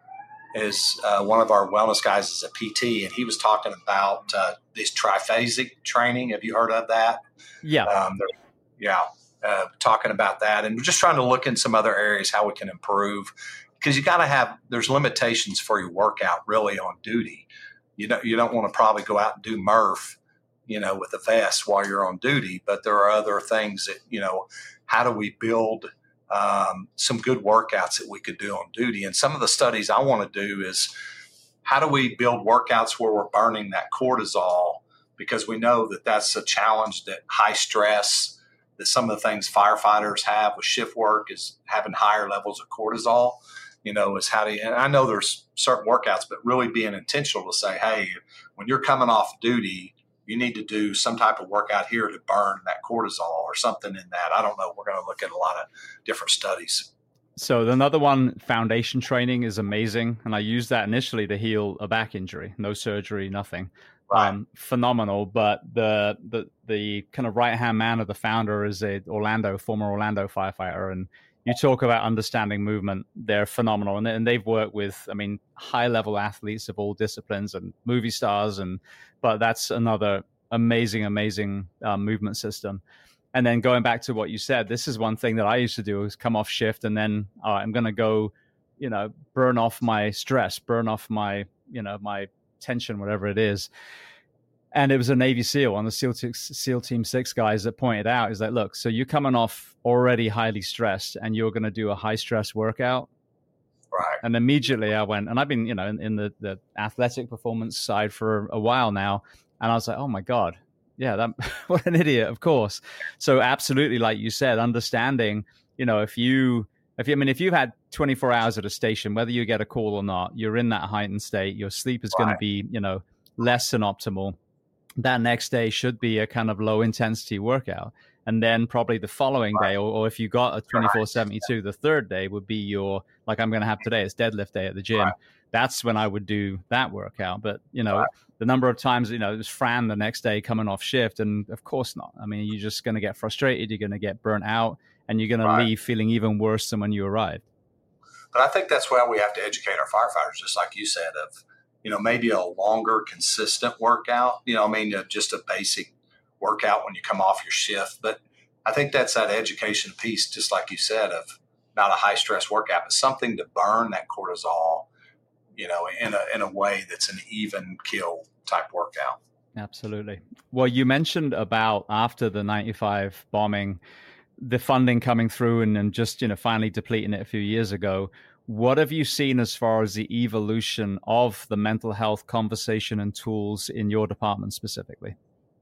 Speaker 2: is uh, one of our wellness guys is a P T, and he was talking about uh, this triphasic training. Have you heard of that?
Speaker 1: Yeah,
Speaker 2: um, yeah, uh, talking about that, and we're just trying to look in some other areas how we can improve, because you got to have there's limitations for your workout really on duty. You know, you don't want to probably go out and do Murph, you know, with a vest while you're on duty. But there are other things that, you know, how do we build um, some good workouts that we could do on duty? And some of the studies I want to do is how do we build workouts where we're burning that cortisol? Because we know that that's a challenge, that high stress, that some of the things firefighters have with shift work is having higher levels of cortisol. You know, is how do you, and I know there's certain workouts, but really being intentional to say, hey, when you're coming off duty, you need to do some type of workout here to burn that cortisol or something in that. I don't know. We're going to look at a lot of different studies.
Speaker 1: So another one, foundation training is amazing. And I used that initially to heal a back injury, no surgery, nothing.
Speaker 2: Right.
Speaker 1: Um, phenomenal. But the, the, the kind of right-hand man of the founder is a Orlando, former Orlando firefighter. And you talk about understanding movement. They're phenomenal. And, and they've worked with, I mean, high-level athletes of all disciplines and movie stars. And but that's another amazing, amazing uh, movement system. And then going back to what you said, this is one thing that I used to do is come off shift and then uh, I'm going to go, you know, burn off my stress, burn off my, you know, my tension, whatever it is. And it was a Navy SEAL, on the SEAL, t- SEAL Team Six guys that pointed out, is that, look, so you're coming off already highly stressed and you're going to do a high stress workout.
Speaker 2: Right.
Speaker 1: And immediately I went, and I've been, you know, in, in the, the athletic performance side for a while now. And I was like, oh my God, yeah, that, what an idiot, of course. So absolutely, like you said, understanding, you know, if you, if you, I mean, if you've had twenty-four hours at a station, whether you get a call or not, you're in that heightened state, your sleep is right. going to be, you know, less than optimal. That next day should be a kind of low intensity workout. And then probably the following day, or, or if you got a twenty-four seventy-two, the third day would be your, like I'm going to have today, it's deadlift day at the gym. Right. That's when I would do that workout. But, you know, right. the number of times, you know, it was Fran the next day coming off shift. And of course not. I mean, you're just going to get frustrated. You're going to get burnt out and you're going right. to leave feeling even worse than when you arrived.
Speaker 2: But I think that's why we have to educate our firefighters, just like you said, of, you know, maybe a longer, consistent workout, you know, I mean, uh, just a basic workout when you come off your shift. But I think that's that education piece, just like you said, of not a high stress workout, but something to burn that cortisol, you know, in a, in a way that's an even kill type workout.
Speaker 1: Absolutely. Well, you mentioned about after the ninety-five bombing, the funding coming through and, and just, you know, finally depleting it a few years ago. What have you seen as far as the evolution of the mental health conversation and tools in your department specifically?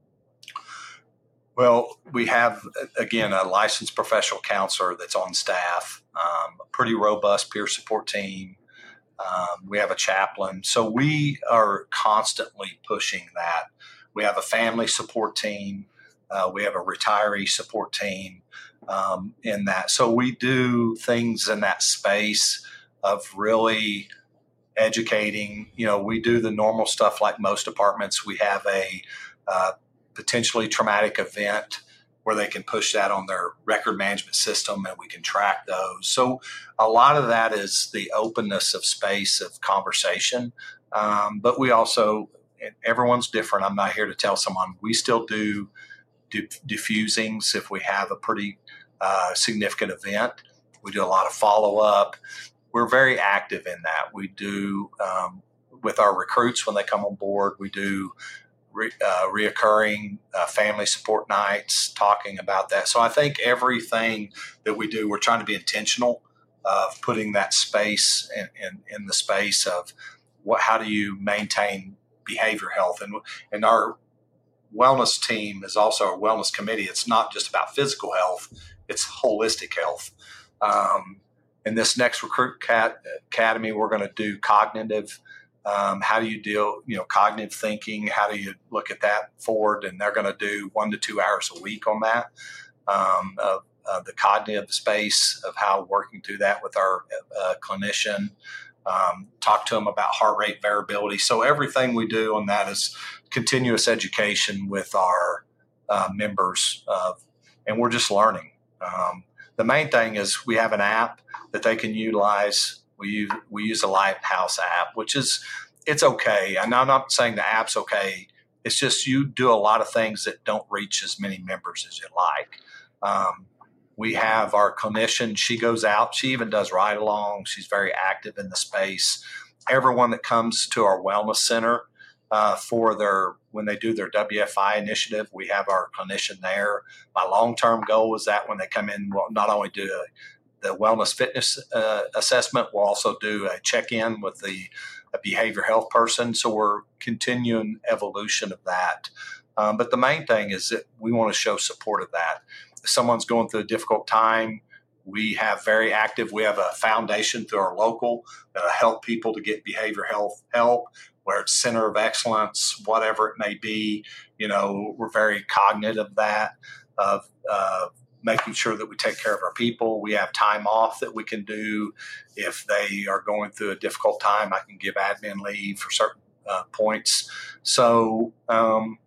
Speaker 2: Well, we have, again, a licensed professional counselor that's on staff, um, a pretty robust peer support team. Um, we have a chaplain. So we are constantly pushing that. We have a family support team. Uh, we have a retiree support team um, in that. So we do things in that space of really educating. You know, we do the normal stuff like most departments. We have a uh, potentially traumatic event where they can push that on their record management system and we can track those. So a lot of that is the openness of space of conversation. Um, but we also, everyone's different. I'm not here to tell someone we still do, do diffusings if we have a pretty uh, significant event. We do a lot of follow-up. We're very active in that. We do um, with our recruits when they come on board, we do re, uh, reoccurring uh, family support nights talking about that. So I think everything that we do, we're trying to be intentional of putting that space in, in, in the space of what, how do you maintain behavior health? And, and our wellness team is also a wellness committee. It's not just about physical health, it's holistic health. Um, in this next Recruit Cat Academy, we're going to do cognitive. Um, how do you deal, you know, cognitive thinking? How do you look at that forward? And they're going to do one to two hours a week on that. Um, uh, uh, the cognitive space of how working through that with our uh, clinician. Um, talk to them about heart rate variability. So everything we do on that is continuous education with our uh, members, uh, and we're just learning. Um, the main thing is we have an app that they can utilize. We use we use a Lighthouse app, which is it's okay. And I'm not saying the app's okay. It's just you do a lot of things that don't reach as many members as you like. Um, We have our clinician. She goes out. She even does ride-along. She's very active in the space. Everyone that comes to our wellness center uh, for their when they do their W F I initiative, we have our clinician there. My long-term goal is that when they come in, we'll not only do a, the wellness fitness uh, assessment, we'll also do a check-in with the a behavior health person. So we're continuing evolution of that. Um, but the main thing is that we want to show support of that. If someone's going through a difficult time, we have very active, we have a foundation through our local that'll help people to get behavior health help, where it's center of excellence, whatever it may be. You know, we're very cognizant of that, of uh, making sure that we take care of our people. We have time off that we can do. If they are going through a difficult time, I can give admin leave for certain uh, points. So um,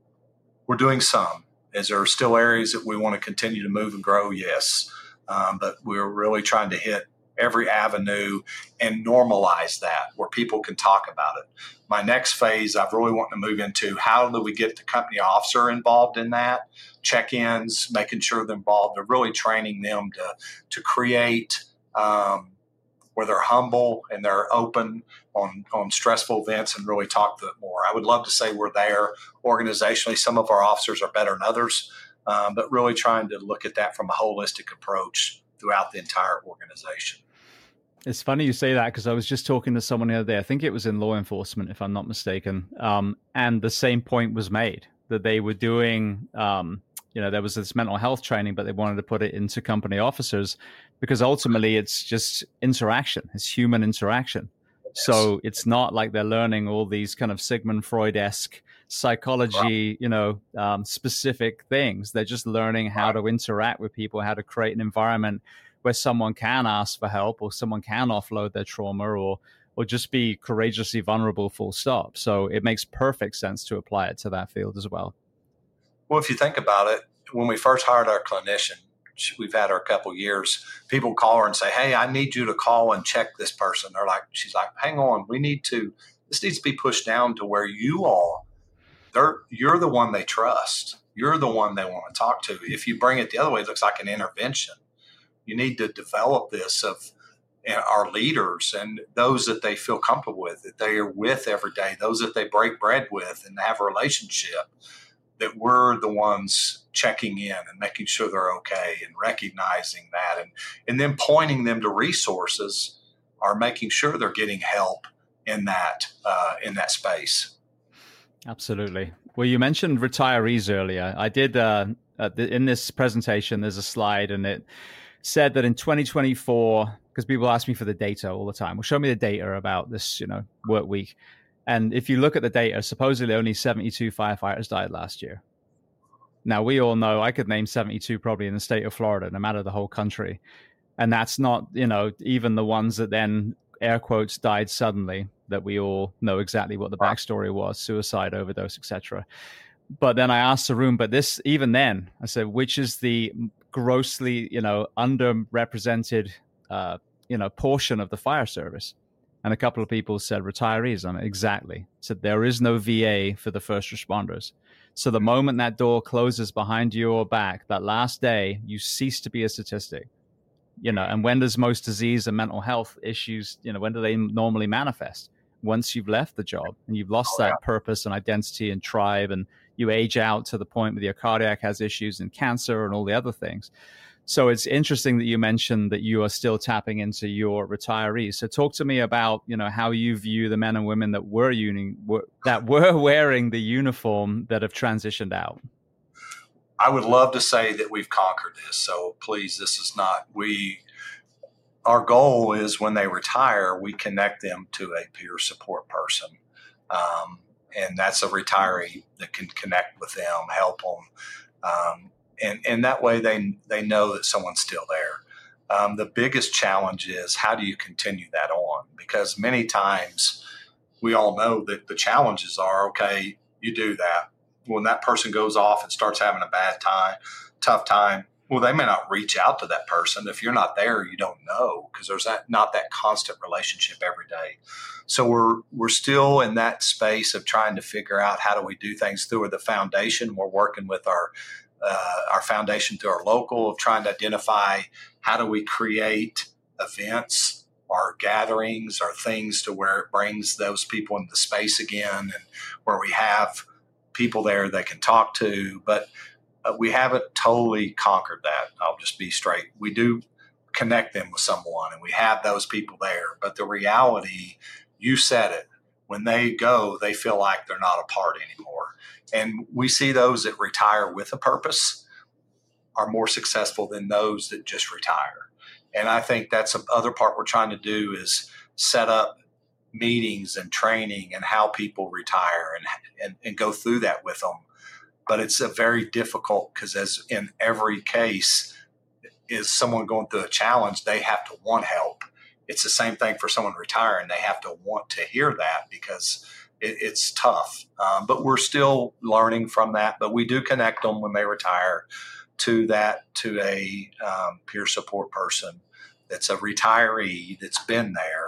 Speaker 2: we're doing some. Is there still areas that we want to continue to move and grow? Yes. Um, but we're really trying to hit every avenue and normalize that where people can talk about it. My next phase, I've really wanted to move into how do we get the company officer involved in that, check-ins, making sure they're involved. They're really training them to, to create um, where they're humble and they're open on, on stressful events and really talk to it more. I would love to say we're there organizationally. Some of our officers are better than others, um, but really trying to look at that from a holistic approach throughout the entire organization.
Speaker 1: It's funny you say that because I was just talking to someone the other day. I think it was in law enforcement, if I'm not mistaken. Um, and the same point was made that they were doing, um, you know, there was this mental health training, but they wanted to put it into company officers because ultimately it's just interaction. It's human interaction. Yes. So it's not like they're learning all these kind of Sigmund Freud-esque psychology, right. you know, um, specific things. They're just learning how right. to interact with people, how to create an environment where someone can ask for help or someone can offload their trauma or or just be courageously vulnerable, full stop. So it makes perfect sense to apply it to that field as well.
Speaker 2: Well, if you think about it, when we first hired our clinician, we've had her a couple years, people call her and say, hey, I need you to call and check this person. They're like, she's like, hang on, we need to, this needs to be pushed down to where you all, they're, you're the one they trust. You're the one they want to talk to. If you bring it the other way, it looks like an intervention. You need to develop this of our leaders and those that they feel comfortable with, that they are with every day, those that they break bread with and have a relationship, that we're the ones checking in and making sure they're okay and recognizing that and, and then pointing them to resources or making sure they're getting help in that, uh, in that space.
Speaker 1: Absolutely. Well, you mentioned retirees earlier. I did, uh, uh, in this presentation, there's a slide and it said that in twenty twenty-four, because people ask me for the data all the time, well, show me the data about this, you know, work week. And if you look at the data, supposedly only seventy-two firefighters died last year. Now, we all know I could name seventy-two probably in the state of Florida, no matter the whole country. And that's not, you know, even the ones that then, air quotes, died suddenly, that we all know exactly what the backstory was, suicide, overdose, et cetera. But then I asked the room, but this, even then, I said, which is the grossly, you know, underrepresented, uh, you know, portion of the fire service? And a couple of people said retirees. I mean, exactly. So there is no V A for the first responders. So the moment that door closes behind your back, that last day, you cease to be a statistic. You know, and when does most disease and mental health issues, you know, when do they normally manifest? Once you've left the job and you've lost that purpose and identity and tribe, and you age out to the point where your cardiac has issues and cancer and all the other things. So it's interesting that you mentioned that you are still tapping into your retirees. So talk to me about, you know, how you view the men and women that were uni- were, that were wearing the uniform that have transitioned out.
Speaker 2: I would love to say that we've conquered this. So please, this is not, we, our goal is when they retire, we connect them to a peer support person. Um, and that's a retiree that can connect with them, help them. Um, And, and that way they they know that someone's still there. Um, the biggest challenge is how do you continue that on? Because many times we all know that the challenges are, okay, you do that. When that person goes off and starts having a bad time, tough time, well, they may not reach out to that person. If you're not there, you don't know because there's that, not that constant relationship every day. So we're we're still in that space of trying to figure out how do we do things through the foundation. We're working with our Uh, our foundation through our local of trying to identify how do we create events or gatherings or things to where it brings those people into space again and where we have people there they can talk to. But uh, we haven't totally conquered that. I'll just be straight. We do connect them with someone and we have those people there. But the reality, you said it, when they go, they feel like they're not a part anymore. And we see those that retire with a purpose are more successful than those that just retire. And I think that's the other part we're trying to do is set up meetings and training and how people retire and, and, and go through that with them. But it's a very difficult because as in every case is someone going through a challenge, they have to want help. It's the same thing for someone retiring. They have to want to hear that because it, it's tough. Um, but we're still learning from that. But we do connect them when they retire to that, to a um, peer support person that's a retiree that's been there.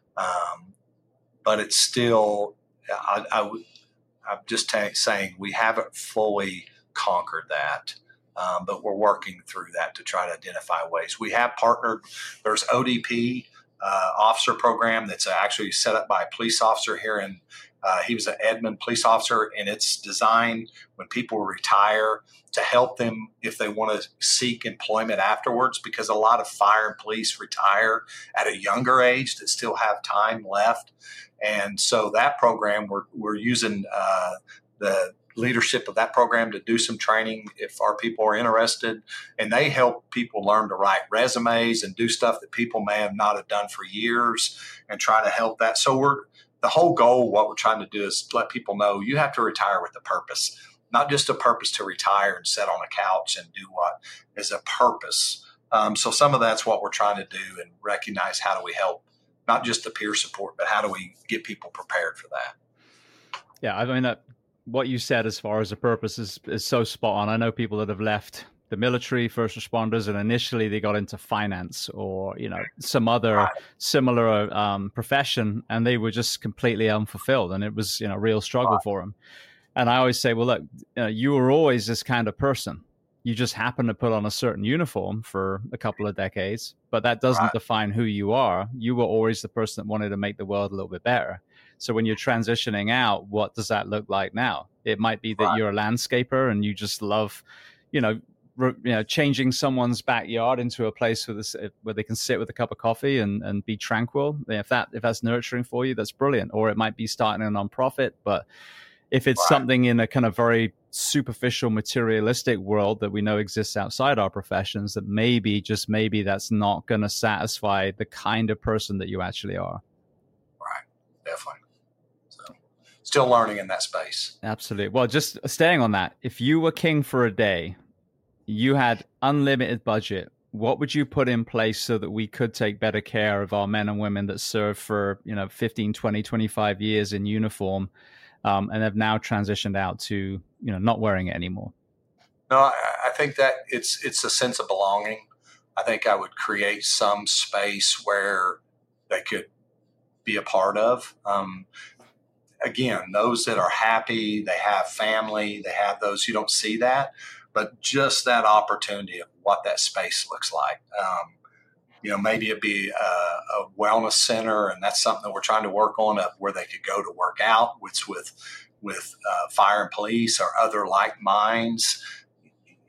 Speaker 2: Um, but it's still, I, I, I'm just t- saying we haven't fully conquered that. Um, but we're working through that to try to identify ways. We have partnered. There's O D P uh, officer program that's actually set up by a police officer here in. Uh, he was an Edmond police officer, and it's designed when people retire to help them if they want to seek employment afterwards. Because a lot of fire and police retire at a younger age that still have time left, and so that program we're we're using uh, the leadership of that program to do some training if our people are interested, and they help people learn to write resumes and do stuff that people may have not have done for years and try to help that. So we're the whole goal, what we're trying to do is let people know you have to retire with a purpose, not just a purpose to retire and sit on a couch and do what is a purpose. Um, so some of that's what we're trying to do and recognize how do we help, not just the peer support, but how do we get people prepared for that?
Speaker 1: Yeah, I mean, uh, what you said as far as a purpose is, is so spot on. I know people that have left the military, first responders, and initially they got into finance or, you know, some other right. similar um, profession, and they were just completely unfulfilled, and it was, you know, real struggle right. for them. And I always say, well, look, you know, you were always this kind of person. You just happen to put on a certain uniform for a couple of decades, but that doesn't right. define who you are. You were always the person that wanted to make the world a little bit better. So when you're transitioning out, what does that look like now? It might be that right. you're a landscaper and you just love, you know, re, you know, changing someone's backyard into a place where, this, where they can sit with a cup of coffee and, and be tranquil. If that if that's nurturing for you, that's brilliant. Or it might be starting a nonprofit. But if it's right. something in a kind of very superficial, materialistic world that we know exists outside our professions, that maybe, just maybe, that's not going to satisfy the kind of person that you actually are.
Speaker 2: Right. Definitely. Still learning in that space.
Speaker 1: Absolutely. Well, just staying on that, if you were king for a day, you had unlimited budget, what would you put in place so that we could take better care of our men and women that serve for, you know, fifteen, twenty, twenty-five years in uniform um, and have now transitioned out to, you know, not wearing it anymore?
Speaker 2: No, I, I think that it's it's a sense of belonging. I think I would create some space where they could be a part of. Um, Again, those that are happy, they have family, they have those who don't see that, but just that opportunity of what that space looks like. Um, you know, maybe it'd be a, a wellness center, and that's something that we're trying to work on, of where they could go to work out, which with with uh, fire and police or other like minds.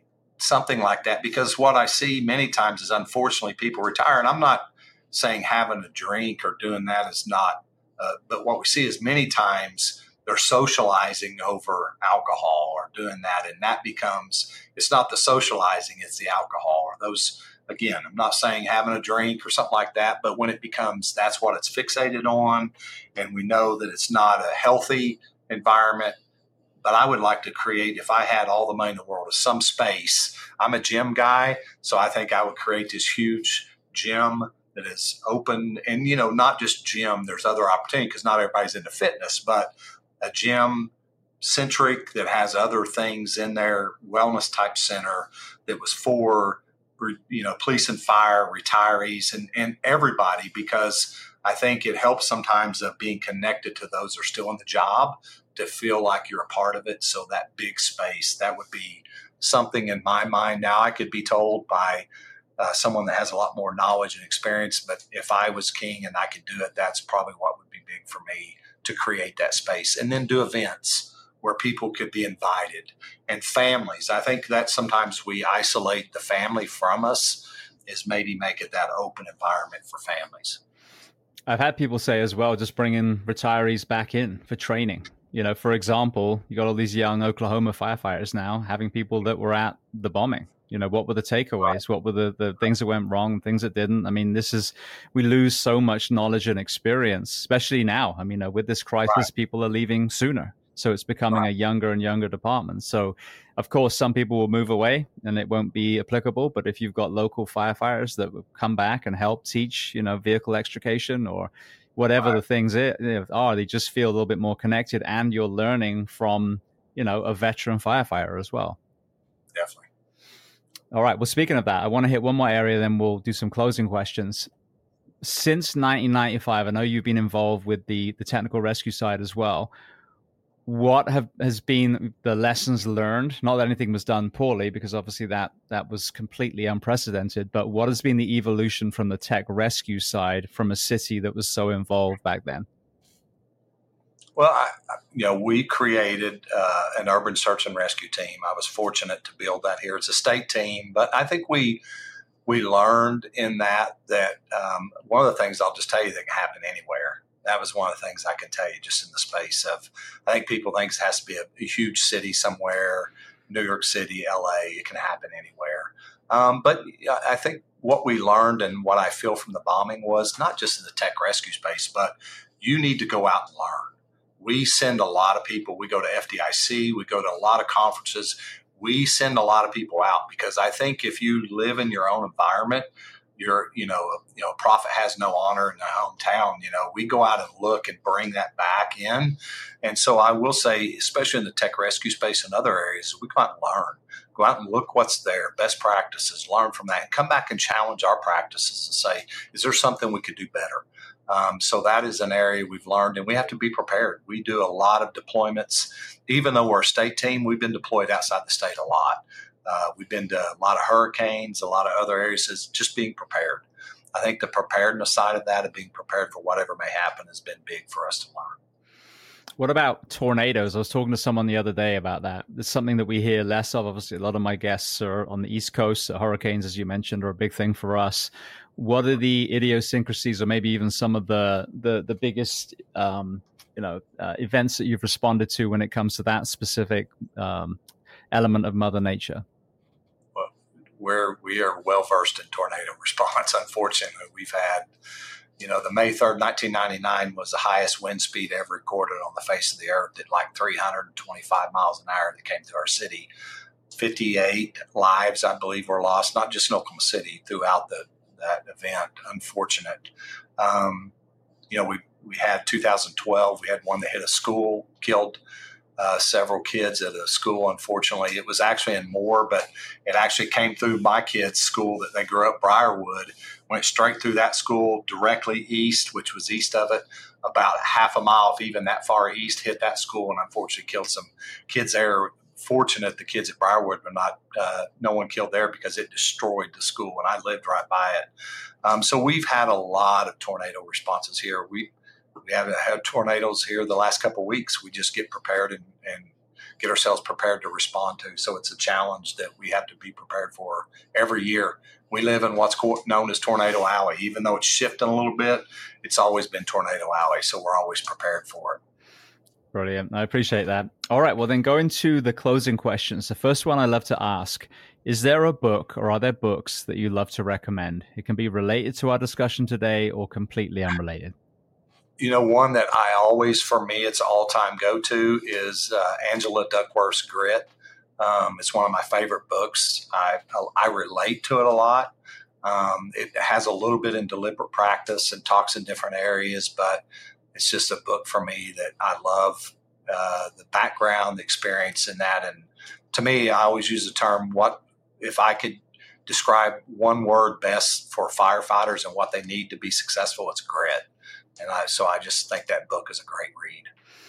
Speaker 2: something like that, because what I see many times is unfortunately people retire, and I'm not saying having a drink or doing that is not, uh, but what we see is many times they're socializing over alcohol or doing that, and that becomes, it's not the socializing, it's the alcohol or those. Again, I'm not saying having a drink or something like that, but when it becomes, that's what it's fixated on, and we know that it's not a healthy environment. But I would like to create, if I had all the money in the world, some space. I'm a gym guy, so I think I would create this huge gym that is open, and, you know, not just gym, there's other opportunity because not everybody's into fitness, but a gym centric that has other things in there, wellness type center that was for, you know, police and fire, retirees, and, and everybody, because I think it helps sometimes of being connected to those who are still in the job to feel like you're a part of it. So that big space, that would be something in my mind. Now, I could be told by uh, someone that has a lot more knowledge and experience, but if I was king and I could do it, that's probably what would be big for me, to create that space and then do events where people could be invited, and families. I think that sometimes we isolate the family from us, is maybe make it that open environment for families.
Speaker 1: I've had people say as well, just bringing retirees back in for training. You know, for example, you got all these young Oklahoma firefighters now having people that were at the bombing. You know, what were the takeaways? What were the, the things that went wrong, things that didn't? I mean, this is, we lose so much knowledge and experience, especially now. I mean, uh, with this crisis, right. People are leaving sooner. So it's becoming right. a younger and younger department. So, of course, some people will move away and it won't be applicable. But if you've got local firefighters that will come back and help teach, you know, vehicle extrication or whatever right. the things are, they just feel a little bit more connected, and you're learning from, you know, a veteran firefighter as well.
Speaker 2: Definitely.
Speaker 1: All right. Well, speaking of that, I want to hit one more area, then we'll do some closing questions. Since nineteen ninety-five, I know you've been involved with the, the technical rescue side as well. What have has been the lessons learned? Not that anything was done poorly, because obviously that that was completely unprecedented, but what has been the evolution from the tech rescue side from a city that was so involved back then?
Speaker 2: Well, I, you know, we created uh, an urban search and rescue team. I was fortunate to build that here. It's a state team, but I think we we learned in that that um, one of the things I'll just tell you that can happen anywhere. That was one of the things I can tell you just in the space of, I think people think it has to be a, a huge city somewhere, New York City, L A, it can happen anywhere. Um, but I think what we learned and what I feel from the bombing was not just in the tech rescue space, but you need to go out and learn. We send a lot of people. We go to F D I C. We go to a lot of conferences. We send a lot of people out because I think if you live in your own environment, you're, you know, you know, a prophet has no honor in their hometown. You know, we go out and look and bring that back in. And so I will say, especially in the tech rescue space and other areas, we go out and learn. Go out and look what's there, best practices, learn from that, and come back and challenge our practices and say, is there something we could do better? Um, so that is an area we've learned, and we have to be prepared. We do a lot of deployments. Even though we're a state team, we've been deployed outside the state a lot. Uh, we've been to a lot of hurricanes, a lot of other areas. It's just being prepared. I think the preparedness side of that, of being prepared for whatever may happen, has been big for us to learn.
Speaker 1: What about tornadoes? I was talking to someone the other day about that. It's something that we hear less of. Obviously, a lot of my guests are on the East Coast. Hurricanes, as you mentioned, are a big thing for us. What are the idiosyncrasies, or maybe even some of the the, the biggest um, you know uh, events that you've responded to when it comes to that specific um, element of Mother Nature?
Speaker 2: Well, we're we are well versed in tornado response. Unfortunately, we've had. You know, the May third, nineteen ninety-nine was the highest wind speed ever recorded on the face of the earth at like three hundred twenty-five miles an hour that came through our city. fifty-eight lives, I believe, were lost, not just in Oklahoma City, throughout the that event. Unfortunate. Um, you know, we, we had two thousand twelve, we had one that hit a school, killed uh, several kids at a school. Unfortunately, it was actually in Moore, but it actually came through my kids' school that they grew up, Briarwood. Went straight through that school directly east, which was east of it, about half a mile, if even that far east, hit that school and unfortunately killed some kids there. Fortunate the kids at Briarwood were not, uh, no one killed there because it destroyed the school, and I lived right by it. Um, so we've had a lot of tornado responses here. We we haven't had tornadoes here the last couple of weeks. We just get prepared and, and get ourselves prepared to respond to. So it's a challenge that we have to be prepared for every year. We live in what's known as Tornado Alley. Even though it's shifting a little bit, it's always been Tornado Alley. So we're always prepared for it.
Speaker 1: Brilliant. I appreciate that. All right. Well, then going to the closing questions. The first one I love to ask, is there a book or are there books that you love to recommend? It can be related to our discussion today or completely unrelated.
Speaker 2: You know, one that I always, for me, it's all-time go-to is uh, Angela Duckworth's Grit. Um, it's one of my favorite books. I, I relate to it a lot. Um, it has a little bit in deliberate practice and talks in different areas, but it's just a book for me that I love, uh, the background, the experience in that. And to me, I always use the term, what if I could describe one word best for firefighters and what they need to be successful, it's grit. And I, so I just think that book is a great read.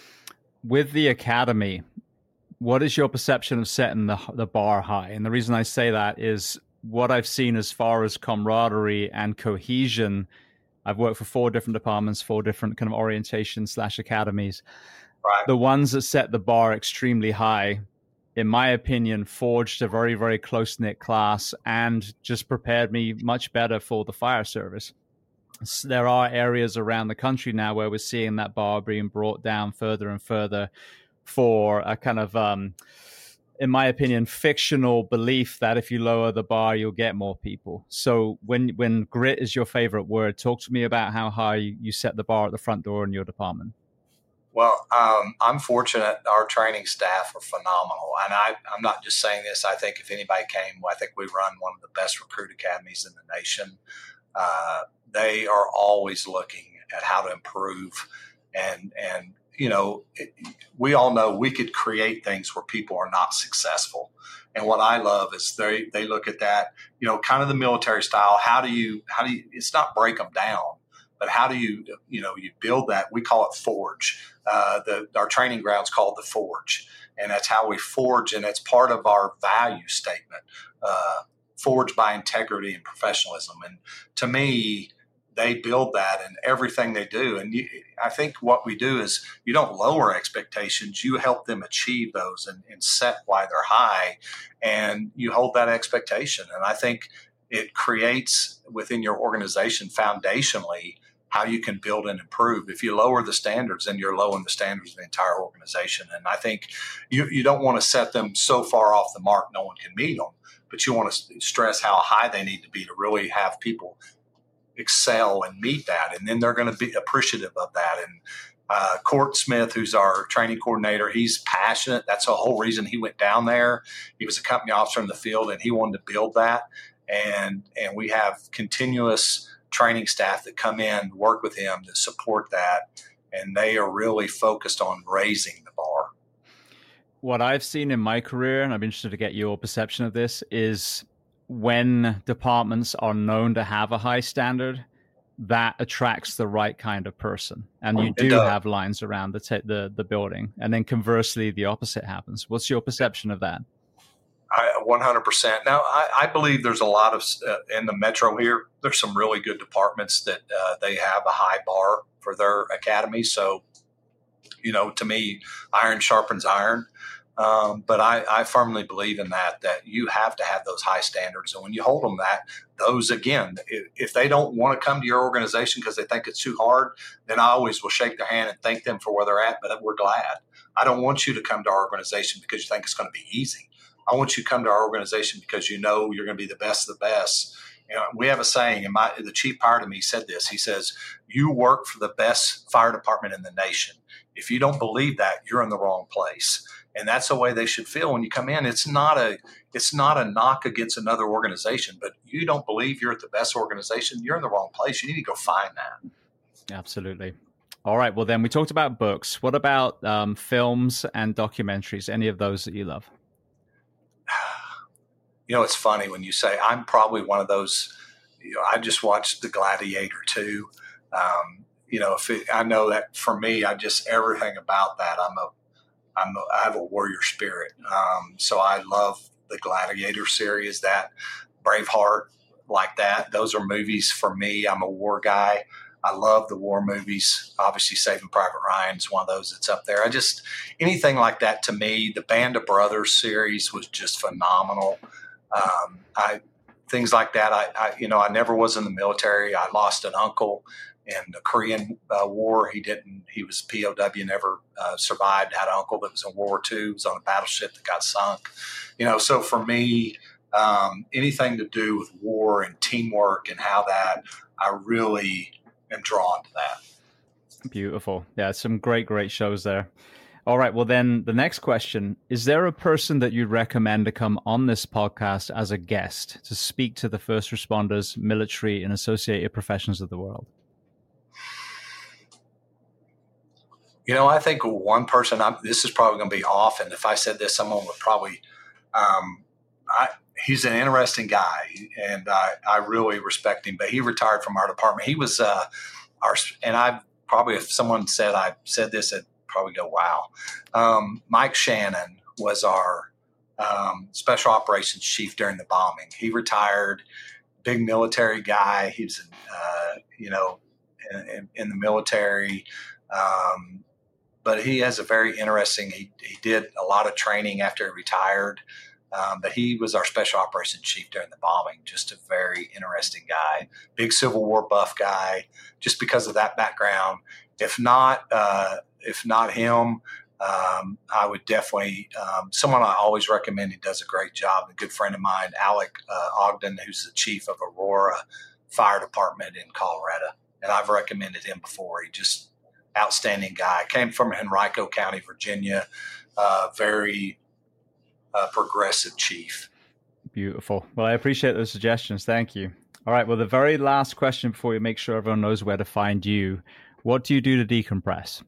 Speaker 1: With the Academy, what is your perception of setting the, the bar high? And the reason I say that is what I've seen as far as camaraderie and cohesion. I've worked for four different departments, four different kind of orientation slash academies.
Speaker 2: Right.
Speaker 1: The ones that set the bar extremely high, in my opinion, forged a very, very close-knit class and just prepared me much better for the fire service. So there are areas around the country now where we're seeing that bar being brought down further and further for a kind of, um, in my opinion, fictional belief that if you lower the bar, you'll get more people. So when when grit is your favorite word, talk to me about how high you set the bar at the front door in your department.
Speaker 2: Well, um, I'm fortunate. Our training staff are phenomenal. And I, I'm not just saying this. I think if anybody came, I think we run one of the best recruit academies in the nation. Uh, they are always looking at how to improve. And, and you know, it, we all know we could create things where people are not successful. And what I love is they, they look at that, you know, kind of the military style. How do you, how do you, it's not break them down, but how do you, you know, you build that? We call it forge. Uh, the, our training ground's called the forge. And that's how we forge. And it's part of our value statement, uh, forged by integrity and professionalism. And to me, they build that in everything they do. And you, I think what we do is you don't lower expectations. You help them achieve those and, and set why they're high, and you hold that expectation. And I think it creates within your organization foundationally how you can build and improve. If you lower the standards, then you're lowering the standards of the entire organization. And I think you, you don't want to set them so far off the mark no one can meet them, but you want to stress how high they need to be to really have people excel and meet that. And then they're going to be appreciative of that. And uh, Court Smith, who's our training coordinator, he's passionate. That's the whole reason he went down there. He was a company officer in the field, and he wanted to build that. And and we have continuous training staff that come in, work with him to support that. And they are really focused on raising the bar.
Speaker 1: What I've seen in my career, and I'm interested to get your perception of this, is when departments are known to have a high standard, that attracts the right kind of person. And you do have lines around the, t- the the building. And then conversely, the opposite happens. What's your perception of that?
Speaker 2: I, one hundred percent. Now, I, I believe there's a lot of, uh, in the metro here, there's some really good departments that uh, they have a high bar for their academy. So, you know, to me, iron sharpens iron. Um, but I, I firmly believe in that, that you have to have those high standards. And when you hold them that, those, again, if, if they don't want to come to your organization because they think it's too hard, then I always will shake their hand and thank them for where they're at, but we're glad. I don't want you to come to our organization because you think it's going to be easy. I want you to come to our organization because you know you're going to be the best of the best. You know, we have a saying, and my, the chief prior to me said this. He says, you work for the best fire department in the nation. If you don't believe that, you're in the wrong place. And that's the way they should feel when you come in. It's not a it's not a knock against another organization, but you don't believe you're at the best organization, you're in the wrong place. You need to go find that.
Speaker 1: Absolutely. All right. Well, then we talked about books. What about um, films and documentaries? Any of those that you love?
Speaker 2: You know, it's funny when you say I'm probably one of those. You know, I just watched The Gladiator too. Um, you know, if it, I know that for me, I just everything about that. I'm a I'm a, I have a warrior spirit. Um, so I love the Gladiator series, that Braveheart, like that. Those are movies for me. I'm a war guy. I love the war movies. Obviously, Saving Private Ryan is one of those that's up there. I just, anything like that to me, the Band of Brothers series was just phenomenal. Um, I, things like that. I, I, you know, I never was in the military. I lost an uncle in the Korean uh, War. He didn't, he was P O W, never uh, survived. Had an uncle that was in World War Two, was on a battleship that got sunk. You know, so for me, um, anything to do with war and teamwork and how that, I really am drawn to that.
Speaker 1: Beautiful. Yeah, some great, great shows there. All right. Well, then the next question, is there a person that you'd recommend to come on this podcast as a guest to speak to the first responders, military, and associated professions of the world?
Speaker 2: You know, I think one person, I'm, this is probably going to be off, and if I said this, someone would probably, um, I, he's an interesting guy, and I, I really respect him, but he retired from our department. He was uh, our, and I probably, if someone said I said this, I'd probably go, wow. Um, Mike Shannon was our um, special operations chief during the bombing. He retired, big military guy. He was, uh, you know, in, in, in the military. Um, but he has a very interesting, he, he did a lot of training after he retired. Um, but he was our special operations chief during the bombing. Just a very interesting guy, big Civil War buff guy, just because of that background. If not, uh, if not him, um, I would definitely, um, someone I always recommend. He does a great job. A good friend of mine, Alec uh, Ogden, who's the chief of Aurora Fire Department in Colorado. And I've recommended him before. He just outstanding guy. Came from Henrico County, Virginia. Uh, very uh, progressive chief.
Speaker 1: Beautiful. Well, I appreciate those suggestions. Thank you. All right. Well, the very last question before we make sure everyone knows where to find you. What do you do to decompress?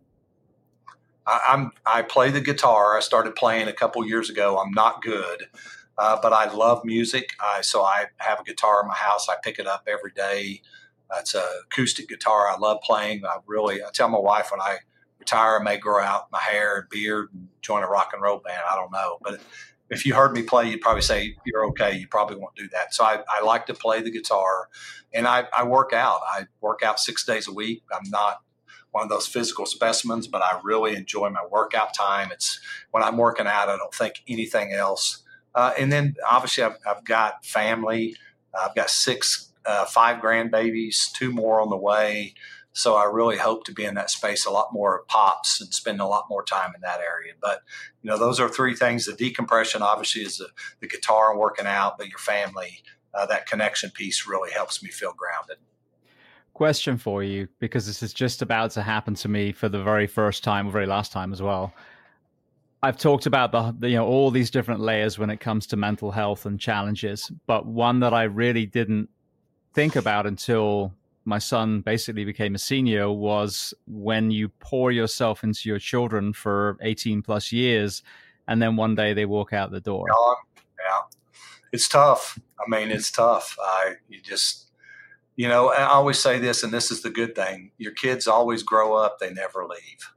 Speaker 2: I, I'm I play the guitar. I started playing a couple years ago. I'm not good, uh, but I love music. I, so I have a guitar in my house. I pick it up every day. Uh, it's an acoustic guitar. I love playing. I really, I tell my wife when I retire, I may grow out my hair and beard and join a rock and roll band. I don't know. But if you heard me play, you'd probably say you're okay. You probably won't do that. So I, I like to play the guitar, and I, I work out. I work out six days a week. I'm not one of those physical specimens, but I really enjoy my workout time. It's when I'm working out, I don't think anything else. Uh, and then obviously I've, I've got family. I've got six Uh, five grandbabies, two more on the way. So I really hope to be in that space a lot more pops and spend a lot more time in that area. But, you know, those are three things. The decompression obviously is the, the guitar and working out, but your family, uh, that connection piece really helps me feel grounded.
Speaker 1: Question for you, because this is just about to happen to me for the very first time, or very last time as well. I've talked about the, the, you know, all these different layers when it comes to mental health and challenges, but one that I really didn't think about until my son basically became a senior was when you pour yourself into your children for eighteen plus years, and then one day they walk out the door.
Speaker 2: Yeah, it's tough. I mean, it's tough. I, you just, you know, I always say this, and this is the good thing. Your kids always grow up. They never leave.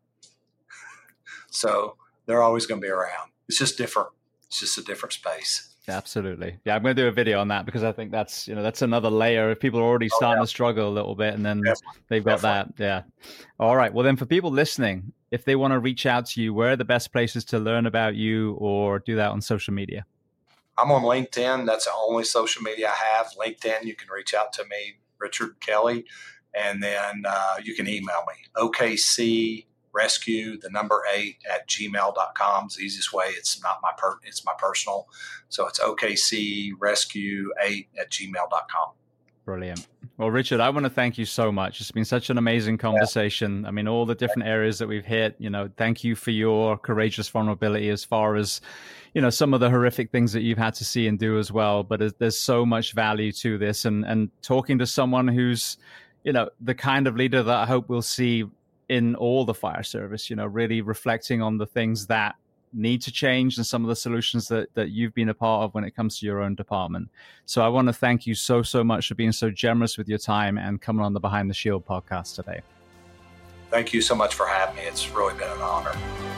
Speaker 2: So they're always going to be around. It's just different. It's just a different space.
Speaker 1: Absolutely. Yeah, I'm going to do a video on that because I think that's, you know, that's another layer. If people are already starting oh, yeah. to struggle a little bit, and then Definitely. they've got Definitely. that. Yeah. All right. Well, then for people listening, if they want to reach out to you, where are the best places to learn about you or do that on social media?
Speaker 2: I'm on LinkedIn. That's the only social media I have. LinkedIn, you can reach out to me, Richard Kelly, and then uh, you can email me, O K C rescue the number eight at gmail dot com is the easiest way. It's not my per it's my personal. So it's O K C rescue eight at gmail dot com.
Speaker 1: Brilliant. Well, Richard, I want to thank you so much. It's been such an amazing conversation. Yeah. I mean, all the different areas that we've hit, you know, thank you for your courageous vulnerability as far as, you know, some of the horrific things that you've had to see and do as well. But there's, there's so much value to this, and, and talking to someone who's, you know, the kind of leader that I hope we'll see in all the fire service, you know, really reflecting on the things that need to change and some of the solutions that, that you've been a part of when it comes to your own department. So I want to thank you so, so much for being so generous with your time and coming on the Behind the Shield podcast today.
Speaker 2: Thank you so much for having me. It's really been an honor.